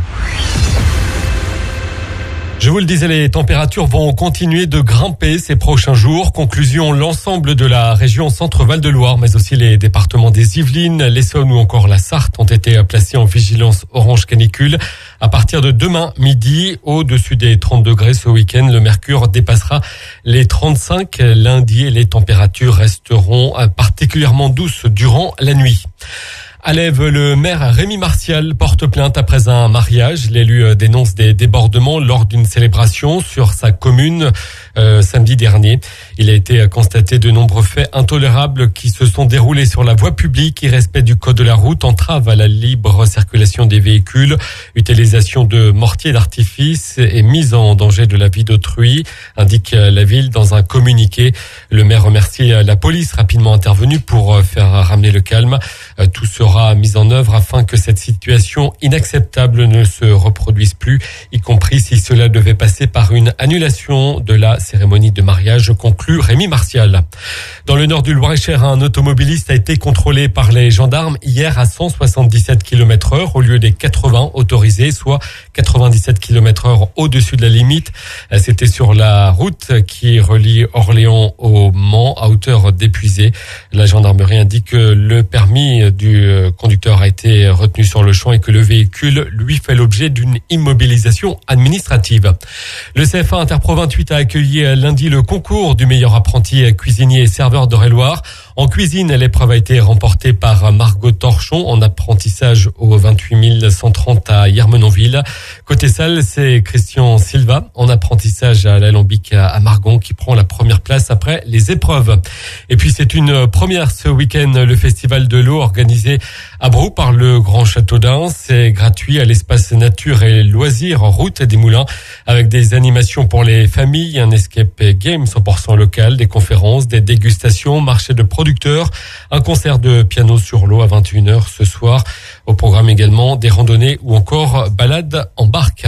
Je vous le disais, les températures vont continuer de grimper ces prochains jours. Conclusion, l'ensemble de la région Centre-Val de Loire, mais aussi les départements des Yvelines, l'Essonne ou encore la Sarthe ont été placés en vigilance orange canicule. À partir de demain midi, au-dessus des trente degrés ce week-end, le mercure dépassera les trente-cinq. Lundi, les températures resteront particulièrement douces durant la nuit. À Lèves, le maire Rémi Martial porte plainte après un mariage. L'élu dénonce des débordements lors d'une célébration sur sa commune euh, samedi dernier. Il a été constaté de nombreux faits intolérables qui se sont déroulés sur la voie publique, irrespect du code de la route, entrave à la libre circulation des véhicules, utilisation de mortiers d'artifice et mise en danger de la vie d'autrui, indique la ville dans un communiqué. Le maire remercie la police rapidement intervenue pour faire ramener le calme. Tout sera mise en œuvre afin que cette situation inacceptable ne se reproduise plus, y compris si cela devait passer par une annulation de la cérémonie de mariage, conclut Rémi Martial. Dans le nord du Loir-et-Cher, un automobiliste a été contrôlé par les gendarmes hier à cent soixante-dix-sept kilomètres heure au lieu des quatre-vingts autorisés, soit quatre-vingt-dix-sept kilomètres heure au-dessus de la limite. C'était sur la route qui relie Orléans au Mans à hauteur d'Épuisé. La gendarmerie indique que le permis du conducteur a été retenu sur le champ et que le véhicule lui fait l'objet d'une immobilisation administrative. Le C F A Interpro vingt-huit a accueilli lundi le concours du meilleur apprenti cuisinier et serveur d'Eure-et-Loir. En cuisine, l'épreuve a été remportée par Margot Torchon en apprentissage au vingt-huit mille cent trente à Yermenonville. Côté salle, c'est Christian Silva en apprentissage à l'alambic à Margon qui prend la première place après les épreuves. Et puis c'est une première ce week-end, le Festival de l'eau organisé À Brou, par le Grand Château d'Ain, c'est gratuit à l'espace nature et loisirs, route des Moulins, avec des animations pour les familles, un escape game cent pour cent local, des conférences, des dégustations, marché de producteurs, un concert de piano sur l'eau à vingt et une heures ce soir. Au programme également des randonnées ou encore balades en barque.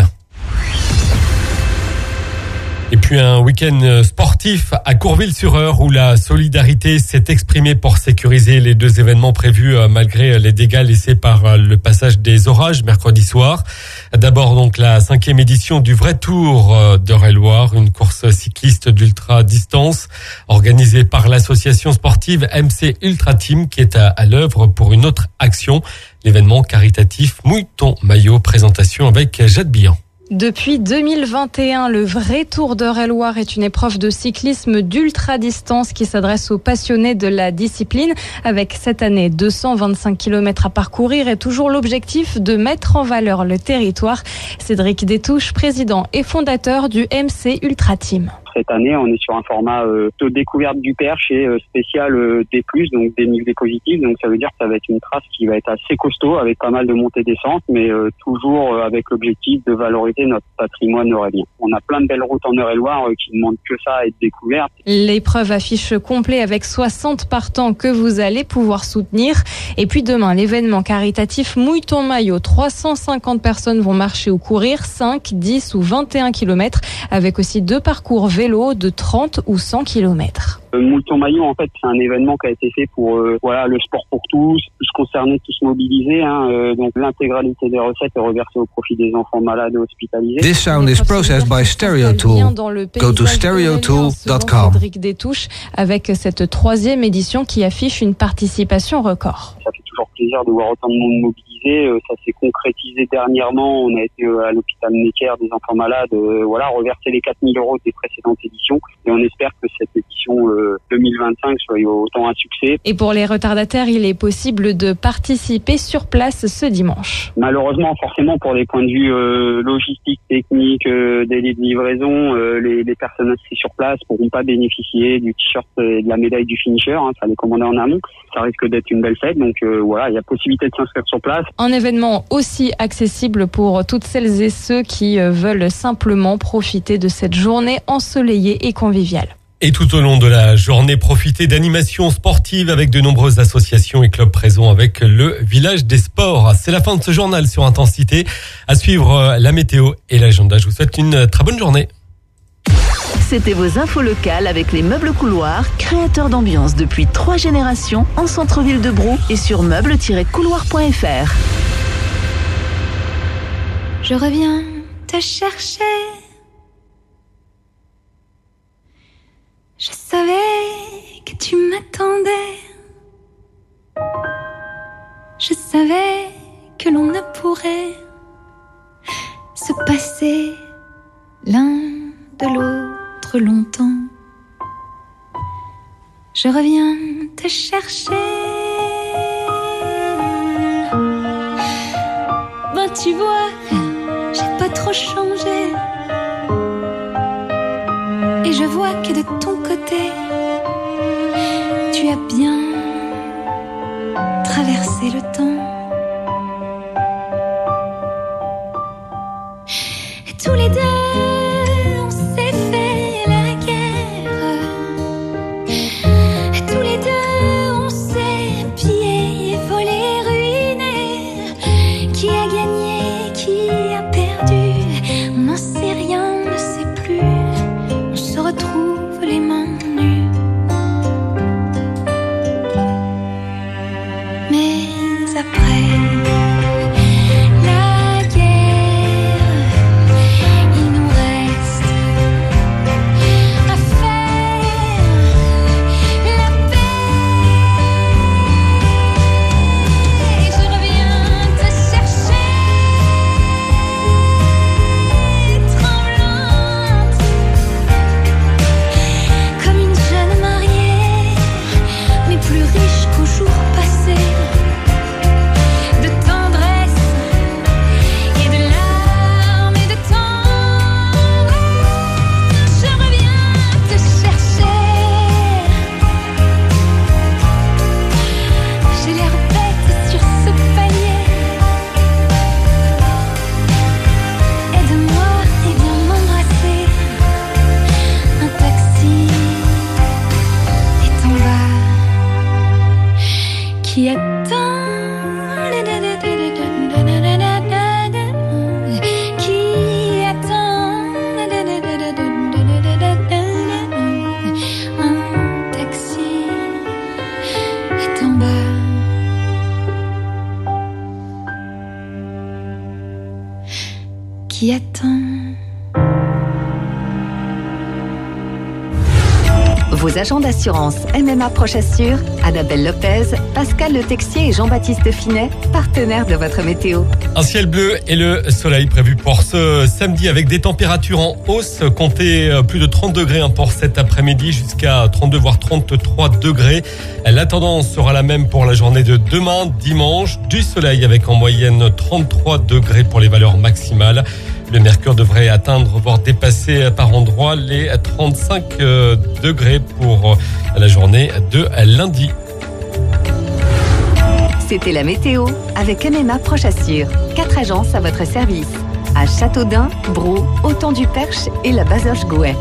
Et puis un week-end sportif à Courville-sur-Eure où la solidarité s'est exprimée pour sécuriser les deux événements prévus malgré les dégâts laissés par le passage des orages mercredi soir. D'abord donc la cinquième édition du Vrai Tour d'Eure-et-Loir, une course cycliste d'ultra distance organisée par l'association sportive M C Ultra Team qui est à, à l'œuvre pour une autre action, l'événement caritatif Mouille ton maillot, présentation avec Jade Billan. Depuis deux mille vingt et un, le Vrai Tour d'Eure-et-Loir est une épreuve de cyclisme d'ultra-distance qui s'adresse aux passionnés de la discipline. Avec cette année deux cent vingt-cinq kilomètres à parcourir et toujours l'objectif de mettre en valeur le territoire. Cédric Détouche, président et fondateur du M C Ultra Team. Cette année, on est sur un format euh, de découverte du Perche et euh, spécial euh, D plus, donc dénivelé positif. Donc ça veut dire que ça va être une trace qui va être assez costaud, avec pas mal de montées-descentes, mais euh, toujours euh, avec l'objectif de valoriser notre patrimoine eurélien. On a plein de belles routes en Eure-et-Loir euh, qui ne demandent que ça à être découvertes. L'épreuve affiche complet avec soixante partants que vous allez pouvoir soutenir. Et puis demain, l'événement caritatif Mouille ton maillot. trois cent cinquante personnes vont marcher ou courir, cinq, dix ou vingt et un kilomètres, avec aussi deux parcours vélo de trente ou cent kilomètres. Mouille ton maillot, en fait, c'est un événement qui a été fait pour euh, voilà le sport pour tous, tous concernés, tous mobilisés. Hein, euh, donc l'intégralité des recettes est reversée au profit des enfants malades et hospitalisés. This sound is processed by StereoTool. Go to stereotool dot com. Cédric Détouche avec cette troisième édition qui affiche une participation record. Ça fait toujours plaisir de voir autant de monde mobilisé. Ça s'est concrétisé dernièrement. On a été à l'hôpital Necker des enfants malades, euh, voilà, reverser les quatre mille euros des précédentes éditions. Et on espère que cette édition euh, deux mille vingt-cinq soit autant un succès. Et pour les retardataires, il est possible de participer sur place ce dimanche. Malheureusement, forcément, pour des points de vue euh, logistiques, techniques, euh, délais de livraison, euh, les, les personnes inscrites sur place pourront pas bénéficier du t-shirt et de la médaille du finisher. Hein, ça les commander en amont. Ça risque d'être une belle fête. Donc euh, voilà, il y a possibilité de s'inscrire sur place. Un événement aussi accessible pour toutes celles et ceux qui veulent simplement profiter de cette journée ensoleillée et conviviale. Et tout au long de la journée, profitez d'animations sportives avec de nombreuses associations et clubs présents avec le Village des Sports. C'est la fin de ce journal sur Intensité. À suivre la météo et l'agenda. Je vous souhaite une très bonne journée. C'était vos infos locales avec les meubles couloirs, créateurs d'ambiance depuis trois générations en centre-ville de Brou et sur meubles tiret couloir point f r. Je reviens te chercher. Je savais que tu m'attendais. Je savais que l'on ne pourrait se passer l'un de l'autre longtemps. Je reviens te chercher. Ben tu vois, j'ai pas trop changé. Et je vois que de ton côté, tu as bien traversé le temps. Et tous les deux, on s'est fait la guerre. Et tous les deux, on s'est pillé, volé, ruiné. Qui a gagné, qui a perdu, on n'en sait rien, on ne sait plus. On se retrouve les mains nues. Mais après qui attend. Vos agents d'assurance M M A Proche Assure, Annabelle Lopez, Pascal Le Texier et Jean-Baptiste Finet, partenaires de votre météo. Un ciel bleu et le soleil prévu pour ce samedi avec des températures en hausse. Comptez plus de trente degrés pour cet après-midi jusqu'à trente-deux voire trente-trois degrés. La tendance sera la même pour la journée de demain, dimanche. Du soleil avec en moyenne trente-trois degrés pour les valeurs maximales. Le mercure devrait atteindre, voire dépasser par endroits les trente-cinq degrés pour la journée de lundi. C'était la météo avec M M A Proche Assure. Quatre agences à votre service. À Châteaudun, Brou, Autant-du-Perche et la Bazoche-Gouet.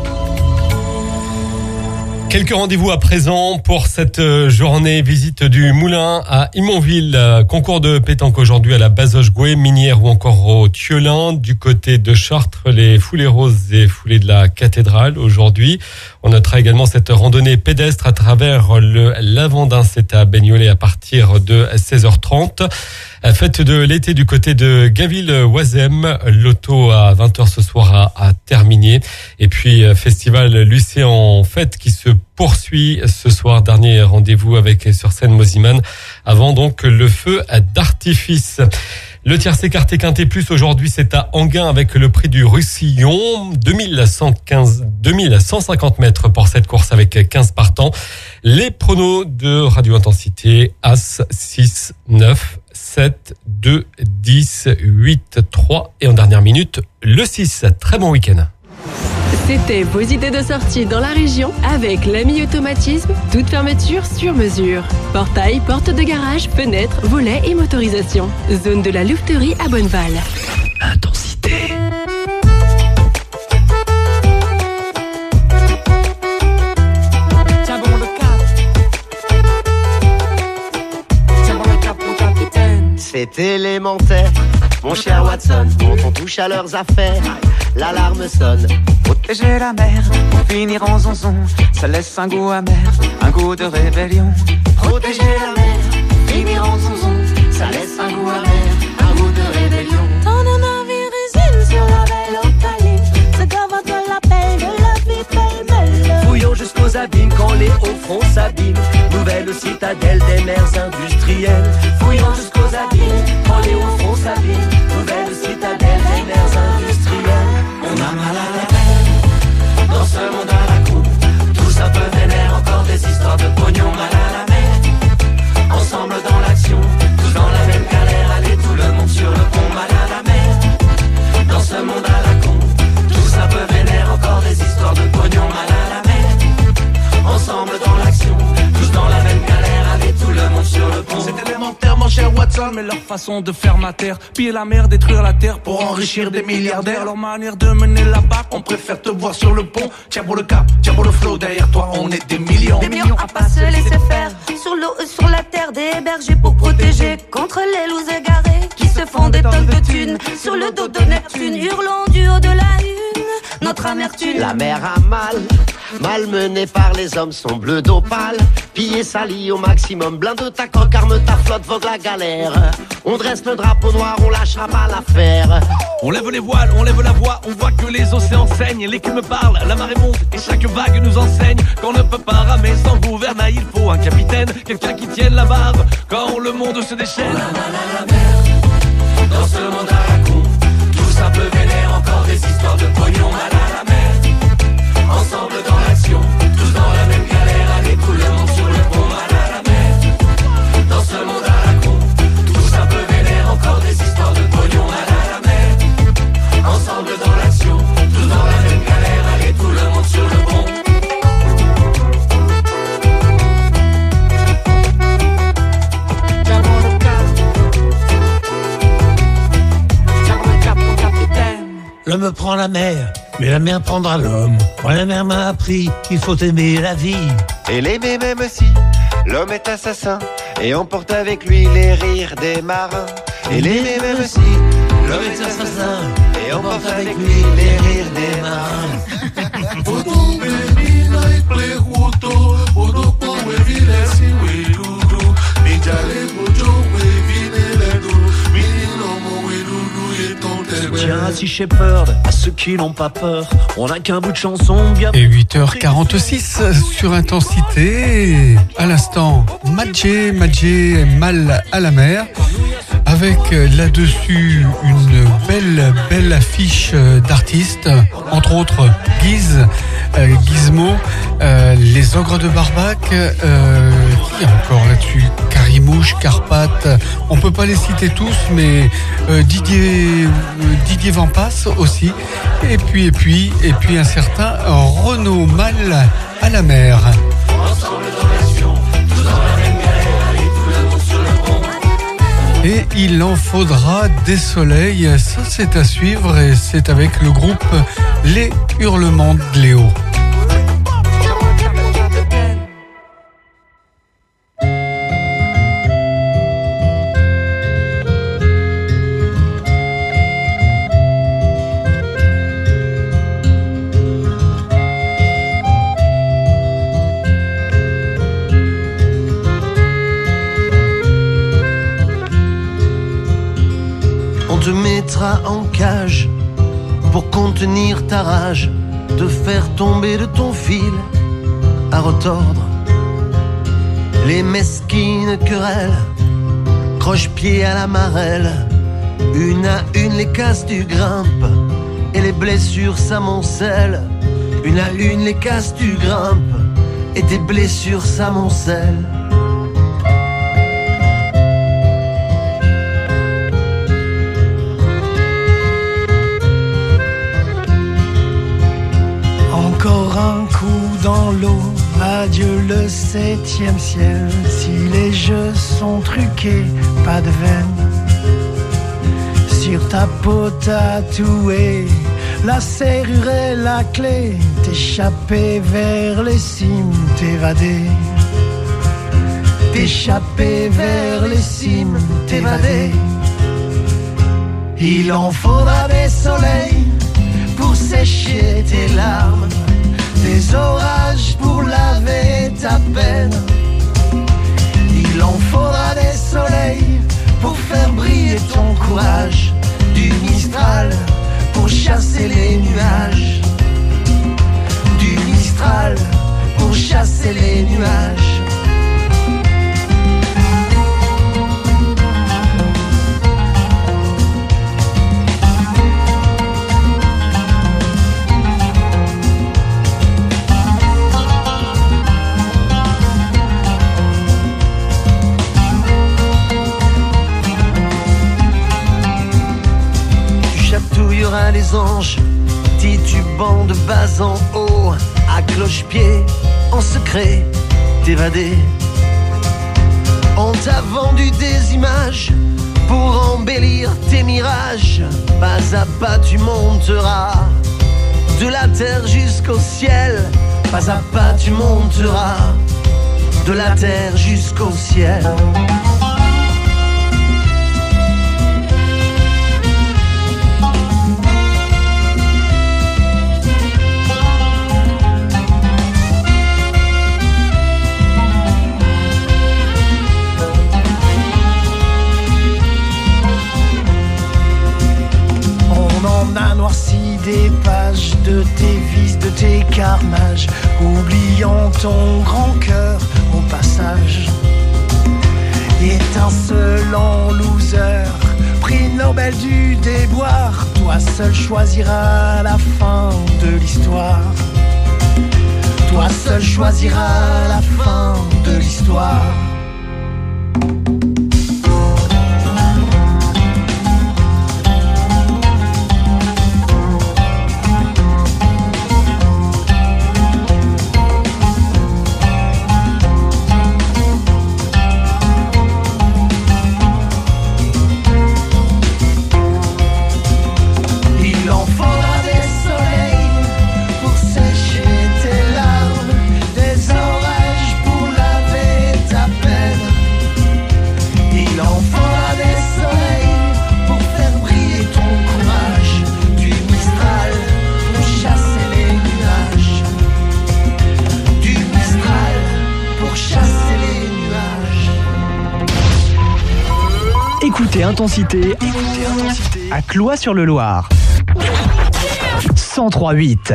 Quelques rendez-vous à présent pour cette journée. Visite du Moulin à Imonville. Concours de pétanque aujourd'hui à la Bazoche-Gouet, Minière ou encore au Thiolin. Du côté de Chartres, les foulées roses et foulées de la cathédrale aujourd'hui. On notera également cette randonnée pédestre à travers le Lavandin. C'est à Bagnolet à partir de seize heures trente. Fête de l'été du côté de Gaville-Oisem. L'auto à vingt heures ce soir à, à terminer. Et puis, festival Lucé en fête qui se poursuit ce soir. Dernier rendez-vous avec sur scène Moziman avant donc le feu d'artifice. Le tiercé quarté quinté plus aujourd'hui, c'est à Enghien avec le prix du Roussillon. deux mille cent quinze, deux mille cent cinquante mètres pour cette course avec quinze partants. Les pronos de Radio Intensité, As, six, neuf, sept, deux, dix, huit, trois et en dernière minute, le six. Très bon week-end. C'était vos idées de sortie dans la région avec l'Ami Automatisme, toute fermeture sur mesure. Portail, porte de garage, fenêtres, volets et motorisation. Zone de la louveterie à Bonneval. Intensité. C'est élémentaire, mon cher Watson. Quand on touche à leurs affaires, l'alarme sonne. Protéger la mer, pour finir en zonzon, ça laisse un goût amer, un goût de rébellion. Protéger la mer, finir en zonzon, ça laisse un goût amer, un goût de rébellion. Ton navire résine sur la belle opaline, c'est comme votre l'appel de la vie pêle-mêle. Fouillons jusqu'aux abîmes quand les hauts fronts s'abîment. Nouvelle citadelle des mers industrielles. Fouillons jusqu'aux abîmes quand les hauts fronts s'abîment. Nouvelle citadelle des mers industrielles. On a mal à la mer, dans ce monde à la coupe. Tous un peu vénère, encore des histoires de pognon. Mal à la mer, ensemble dans l'action. Tous dans la même galère, allez tout le monde sur le pont. Mal à la mer, dans ce monde à la con. Tous un peu vénère, encore des histoires de pognon. Mal à la mer, ensemble dans l'action. Tous dans la même galère, allez tout le monde sur le pont. C'est élémentaire mon cher Watson, mais leur façon de faire ma terre, piller la mer, détruire la terre pour enrichir des milliardaires. Leur manière de mener la barque, on préfère te voir sur le pont. Tiens pour le cap, tiens pour le flot, derrière toi on est des millions. Des millions à pas se laisser faire, sur l'eau et sur la terre, des bergers pour protéger contre les loups égarés qui se font des tonnes de thunes sur le dos de Neptune, hurlant du haut de la lune notre amertume. La mer a mal, malmenée par les hommes, son bleu d'opale, pillé, sali au maximum, blinde ta coque, arme ta flotte, vogue la galère. On dresse le drapeau noir, on lâchera pas l'affaire. On lève les voiles, on lève la voix, on voit que les océans saignent, l'écume parle, la marée monte et chaque vague nous enseigne qu'on ne peut pas ramer sans gouvernail, il faut un capitaine, quelqu'un qui tienne la barre quand le monde se déchaîne. On a mal à la mer, dans ce monde à la con, tous un peu vénère, encore des histoires de pognon. Mal à la mer, ensemble dans l'action, tous dans la même galère, allez tout le monde sur le pont. Mal à la mer, dans ce monde à la con, tous un peu vénère, encore des histoires de pognon. Mal à la mer, ensemble dans l'action, tous dans la même galère, allez tout le monde sur le pont. L'homme prend la mer, mais la mer prendra l'homme. Moi la mer m'a appris qu'il faut aimer la vie. Et l'aimer même si l'homme est assassin, et emporte avec lui les rires des marins. Et l'aimer même si l'homme est assassin, et emporte avec lui les rires des marins. Tiens, à Sea Shepherd, à ceux qui n'ont pas peur, on n'a qu'un bout de chanson bien. Et huit heures quarante-six sur Intensité. À l'instant, Madjé, Madjé, Mal à la mer. Avec là-dessus une belle, belle affiche d'artistes, entre autres Guise, euh, Gizmo, euh, les Ogres de Barbac, euh, qui est encore là-dessus, Carimouche, Carpath, on peut pas les citer tous, mais euh, Didier, euh, Didier Vampas aussi, et puis, et puis, et puis un certain Renaud Mal à la mer. Et il en faudra des soleils, ça c'est à suivre et c'est avec le groupe Les Hurlements de Léo. Te mettra en cage pour contenir ta rage, te faire tomber de ton fil à retordre les mesquines querelles, croche-pied à la marelle, une à une les casses tu grimpes et les blessures s'amoncellent, une à une les casses tu grimpes et tes blessures s'amoncellent. Encore un coup dans l'eau, adieu le septième ciel. Si les jeux sont truqués, pas de veine sur ta peau tatouée, la serrure et la clé, t'échapper vers les cimes, t'évader, t'échapper vers les cimes, t'évader. Il en faudra des soleils pour sécher tes larmes, des orages pour laver ta peine. Il en faudra des soleils pour faire briller ton courage, du Mistral pour chasser les nuages, du Mistral pour chasser les nuages. Les anges titubant de bas en haut, à cloche-pied, en secret, t'évader. On t'a vendu des images pour embellir tes mirages. Pas à pas tu monteras de la terre jusqu'au ciel. Pas à pas tu monteras de la terre jusqu'au ciel. On a noirci des pages de tes vices, de tes carnages, oubliant ton grand cœur au passage. Étincelant loser, prix Nobel du déboire, toi seul choisiras la fin de l'histoire. Toi seul choisiras la fin de l'histoire. Tes larmes, des orages pour laver ta peau. Intensité, écoutez Intensité à Cloît-sur-le-Loir. cent trois huit.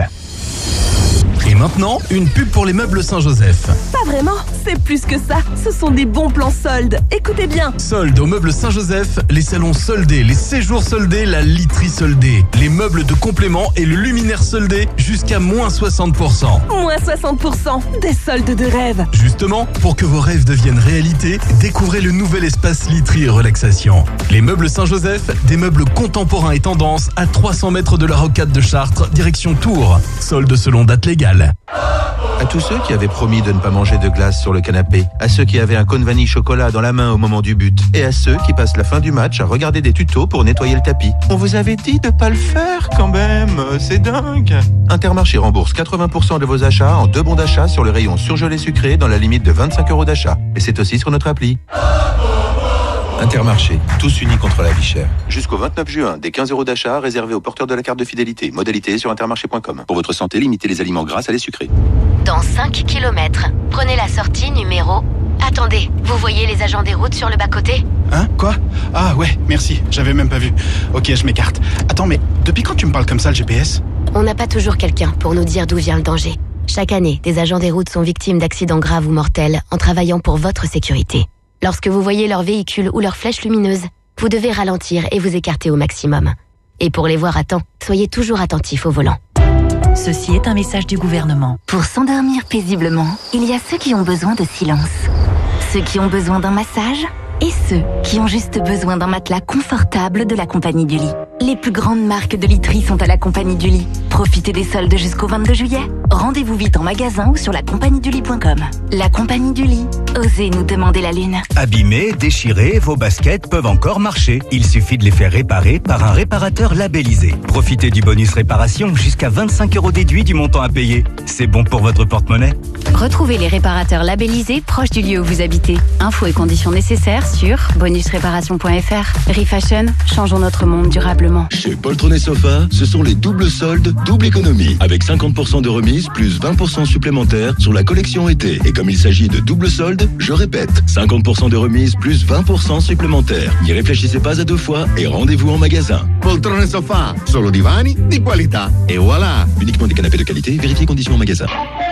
Et maintenant, une pub pour les meubles Saint-Joseph. Pas vraiment, c'est plus que ça. Ce sont des bons plans soldes. Écoutez bien. Soldes aux meubles Saint-Joseph, les salons soldés, les séjours soldés, la literie soldée, les meubles de complément et le luminaire soldé jusqu'à moins soixante pour cent. Moins soixante pour cent, des soldes de rêve. Justement, pour que vos rêves deviennent réalité, découvrez le nouvel espace literie et relaxation. Les meubles Saint-Joseph, des meubles contemporains et tendance à trois cents mètres de la rocade de Chartres, direction Tours. Soldes selon date légale. À tous ceux qui avaient promis de ne pas manger de glace sur le canapé, à ceux qui avaient un cône vanille chocolat dans la main au moment du but, et à ceux qui passent la fin du match à regarder des tutos pour nettoyer le tapis. On vous avait dit de pas le faire quand même, c'est dingue. Intermarché rembourse quatre-vingts pour cent de vos achats en deux bons d'achat sur le rayon surgelé sucré dans la limite de vingt-cinq euros d'achat. Et c'est aussi sur notre appli. Intermarché, tous unis contre la vie chère. Jusqu'au vingt-neuf juin, des quinze euros d'achat réservés aux porteurs de la carte de fidélité. Modalité sur intermarché point com. Pour votre santé, limitez les aliments gras à les sucrés. Dans cinq kilomètres, prenez la sortie numéro... Attendez, vous voyez les agents des routes sur le bas-côté ? Hein ? Quoi ? Ah ouais, merci, j'avais même pas vu. Ok, je m'écarte. Attends, mais depuis quand tu me parles comme ça, le G P S ? On n'a pas toujours quelqu'un pour nous dire d'où vient le danger. Chaque année, des agents des routes sont victimes d'accidents graves ou mortels en travaillant pour votre sécurité. Lorsque vous voyez leur véhicule ou leur flèche lumineuse, vous devez ralentir et vous écarter au maximum. Et pour les voir à temps, soyez toujours attentifs au volant. Ceci est un message du gouvernement. Pour s'endormir paisiblement, il y a ceux qui ont besoin de silence, ceux qui ont besoin d'un massage et ceux qui ont juste besoin d'un matelas confortable de la Compagnie du Lit. Les plus grandes marques de literie sont à la Compagnie du Lit. Profitez des soldes jusqu'au vingt-deux juillet. Rendez-vous vite en magasin ou sur la compagnie du lit point com. La Compagnie du Lit. Osez nous demander la lune. Abîmés, déchirés, vos baskets peuvent encore marcher. Il suffit de les faire réparer par un réparateur labellisé. Profitez du bonus réparation jusqu'à vingt-cinq euros déduits du montant à payer. C'est bon pour votre porte-monnaie. Retrouvez les réparateurs labellisés proches du lieu où vous habitez. Infos et conditions nécessaires sur bonus réparation point f r. Refashion, changeons notre monde durablement. Chez Poltron et Sofa, ce sont les doubles soldes, double économie. Avec cinquante pour cent de remise plus vingt pour cent supplémentaires sur la collection été. Et comme il s'agit de double solde, je répète, cinquante pour cent de remise plus vingt pour cent supplémentaires. N'y réfléchissez pas à deux fois et rendez-vous en magasin. Poltron et Sofa, solo divani di qualità. Et voilà. Uniquement des canapés de qualité, vérifiez conditions en magasin.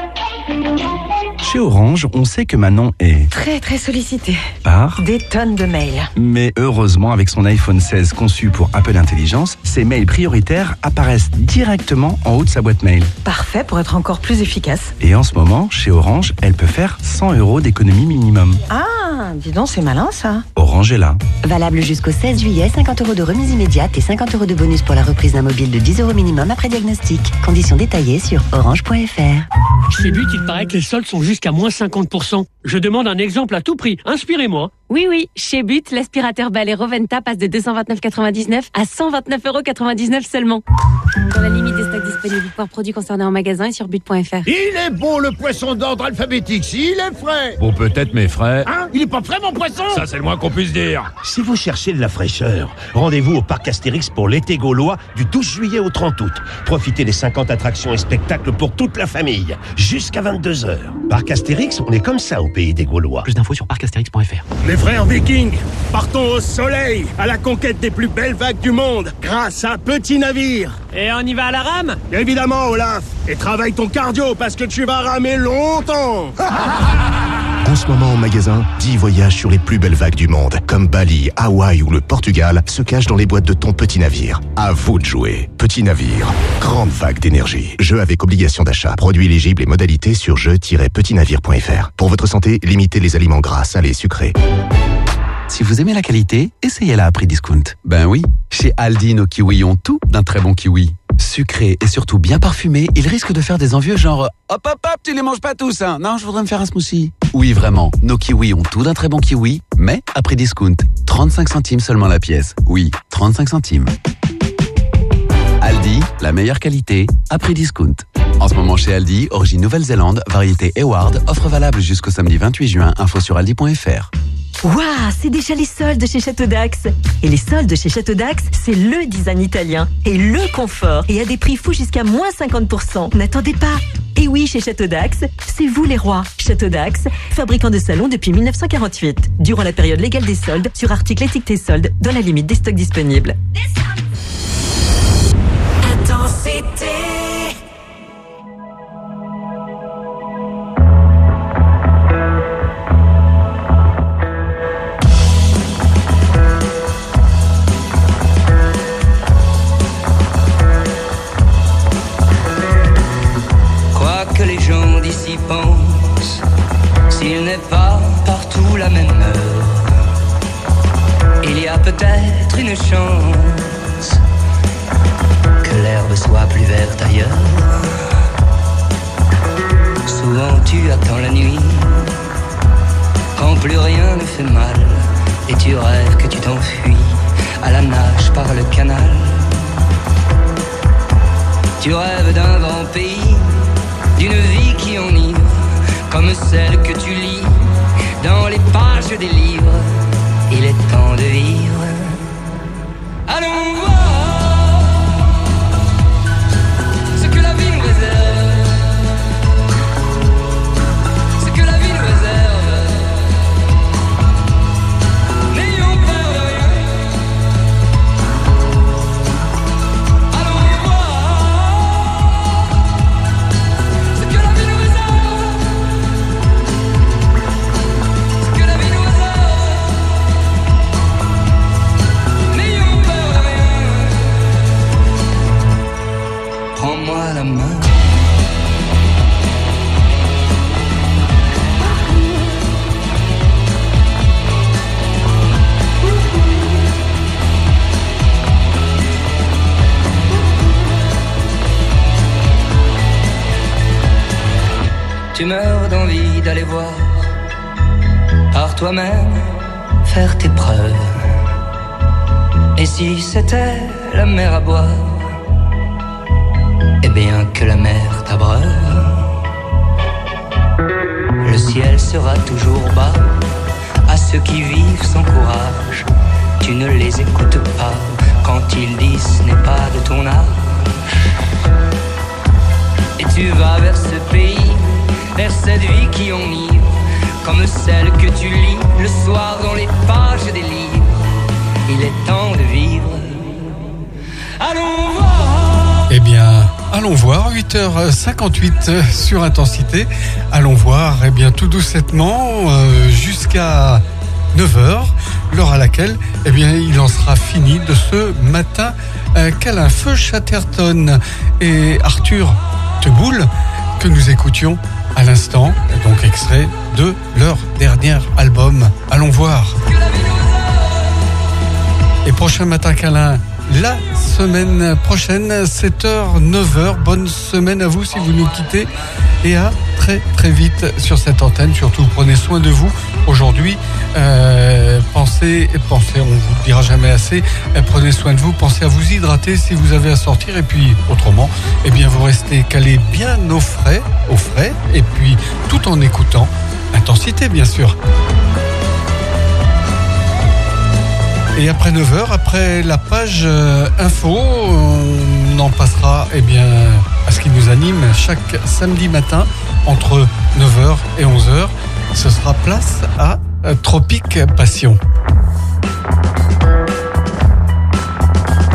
Chez Orange, on sait que Manon est Très très sollicité. par Des tonnes de mails. Mais heureusement, avec son iPhone seize conçu pour Apple Intelligence, ses mails prioritaires apparaissent directement en haut de sa boîte mail. Parfait pour être encore plus efficace. Et en ce moment, chez Orange, elle peut faire cent euros d'économie minimum. Ah, dis donc, c'est malin ça. Orange est là. Valable jusqu'au seize juillet, cinquante euros de remise immédiate et cinquante euros de bonus pour la reprise d'un mobile de dix euros minimum après diagnostic. Conditions détaillées sur orange point f r. Chez But, il paraît que les soldes sont jusqu'à moins cinquante pour cent. Je demande un exemple à tout prix. Inspirez-moi. Oui, oui. Chez But, l'aspirateur balai Roventa passe de deux cent vingt-neuf euros quatre-vingt-dix-neuf à cent vingt-neuf euros quatre-vingt-dix-neuf seulement. Dans la limite des stocks disponibles pour produits concernés en magasin et sur but point f r. Il est bon le poisson d'ordre alphabétique, s'il est frais. Bon, peut-être mes frais. Hein? Il est pas frais mon poisson? Ça, c'est le moins qu'on puisse dire. Si vous cherchez de la fraîcheur, rendez-vous au parc Astérix pour l'été gaulois du douze juillet au trente août. Profitez des cinquante attractions et spectacles pour toute la famille, jusqu'à vingt-deux heures. Parc Astérix, on est comme ça au pays des Gaulois. Plus d'infos sur parc astérix point f r. Les frères Vikings, partons au soleil, à la conquête des plus belles vagues du monde, grâce à un petit navire. Et on y va à la rame? Évidemment, Olaf. Et travaille ton cardio parce que tu vas ramer longtemps. En ce moment en magasin, dix voyages sur les plus belles vagues du monde, comme Bali, Hawaï ou le Portugal, se cachent dans les boîtes de ton petit navire. À vous de jouer. Petit navire, grande vague d'énergie. Jeu avec obligation d'achat. Produit éligible et modalités sur jeu tiret petit navire point f r. Pour votre santé, limitez les aliments gras, salés, sucrés. Si vous aimez la qualité, essayez-la à prix discount. Ben oui, chez Aldi, nos kiwis ont tout d'un très bon kiwi. Sucré et surtout bien parfumé, ils risquent de faire des envieux genre « Hop hop hop, tu les manges pas tous, hein? Non, je voudrais me faire un smoothie. » Oui, vraiment, nos kiwis ont tout d'un très bon kiwi, mais à prix discount. trente-cinq centimes seulement la pièce. Oui, trente-cinq centimes. Aldi, la meilleure qualité, à prix discount. En ce moment chez Aldi, origine Nouvelle-Zélande, variété Eward, offre valable jusqu'au samedi vingt-huit juin, info sur aldi point f r. Waouh, c'est déjà les soldes chez Château d'Axe. Et les soldes chez Château d'Axe, c'est le design italien et le confort. Et à des prix fous jusqu'à moins cinquante pour cent. N'attendez pas. Et oui, chez Château d'Axe, c'est vous les rois. Château d'Axe, fabricant de salons depuis mille neuf cent quarante-huit. Durant la période légale des soldes, sur articles étiquetés soldes, dans la limite des stocks disponibles. Intensité. Que les gens d'ici pensent, s'il n'est pas partout la même heure, il y a peut-être une chance que l'herbe soit plus verte ailleurs. Souvent tu attends la nuit, quand plus rien ne fait mal, et tu rêves que tu t'enfuis à la nage par le canal. Tu rêves d'un grand pays, d'une vie qui enivre, comme celle que tu lis dans les pages des livres. Il est temps de vivre. Allons voir ce que la vie nous réserve, ce que la vie nous réserve. N'ayons peur de rien. Allons voir ce que la vie nous réserve, ce que la vie nous réserve. N'ayons peur de rien. Prends-moi la main. Tu meurs d'envie d'aller voir par toi-même, faire tes preuves. Et si c'était la mer à boire, eh bien que la mer t'abreuve. Le ciel sera toujours bas à ceux qui vivent sans courage. Tu ne les écoutes pas quand ils disent ce n'est pas de ton âge. Et tu vas vers ce pays, vers cette vie qui enivre, comme celle que tu lis le soir dans les pages des livres. Il est temps de vivre. Allons voir. Eh bien, allons voir, huit heures cinquante-huit sur Intensité. Allons voir, eh bien, tout doucettement, euh, jusqu'à neuf heures, l'heure à laquelle, eh bien, il en sera fini de ce matin euh, câlin feu Chatterton et Arthur Teboul, que nous écoutions à l'instant, donc extrait de leur dernier album. Allons voir. Et prochain matin câlin, la semaine prochaine, sept heures, neuf heures. Bonne semaine à vous si vous nous quittez. Et à très très vite sur cette antenne. Surtout, prenez soin de vous. Aujourd'hui, euh, pensez, pensez, on vous le dira jamais assez, euh, prenez soin de vous, pensez à vous hydrater si vous avez à sortir. Et puis, autrement, eh bien, vous restez calés bien au frais, au frais. Et puis, tout en écoutant Intensité, bien sûr. Et après neuf heures, après la page euh, info, on en passera eh bien, à ce qui nous anime chaque samedi matin entre neuf heures et onze heures. Ce sera place à euh, Tropique Passion.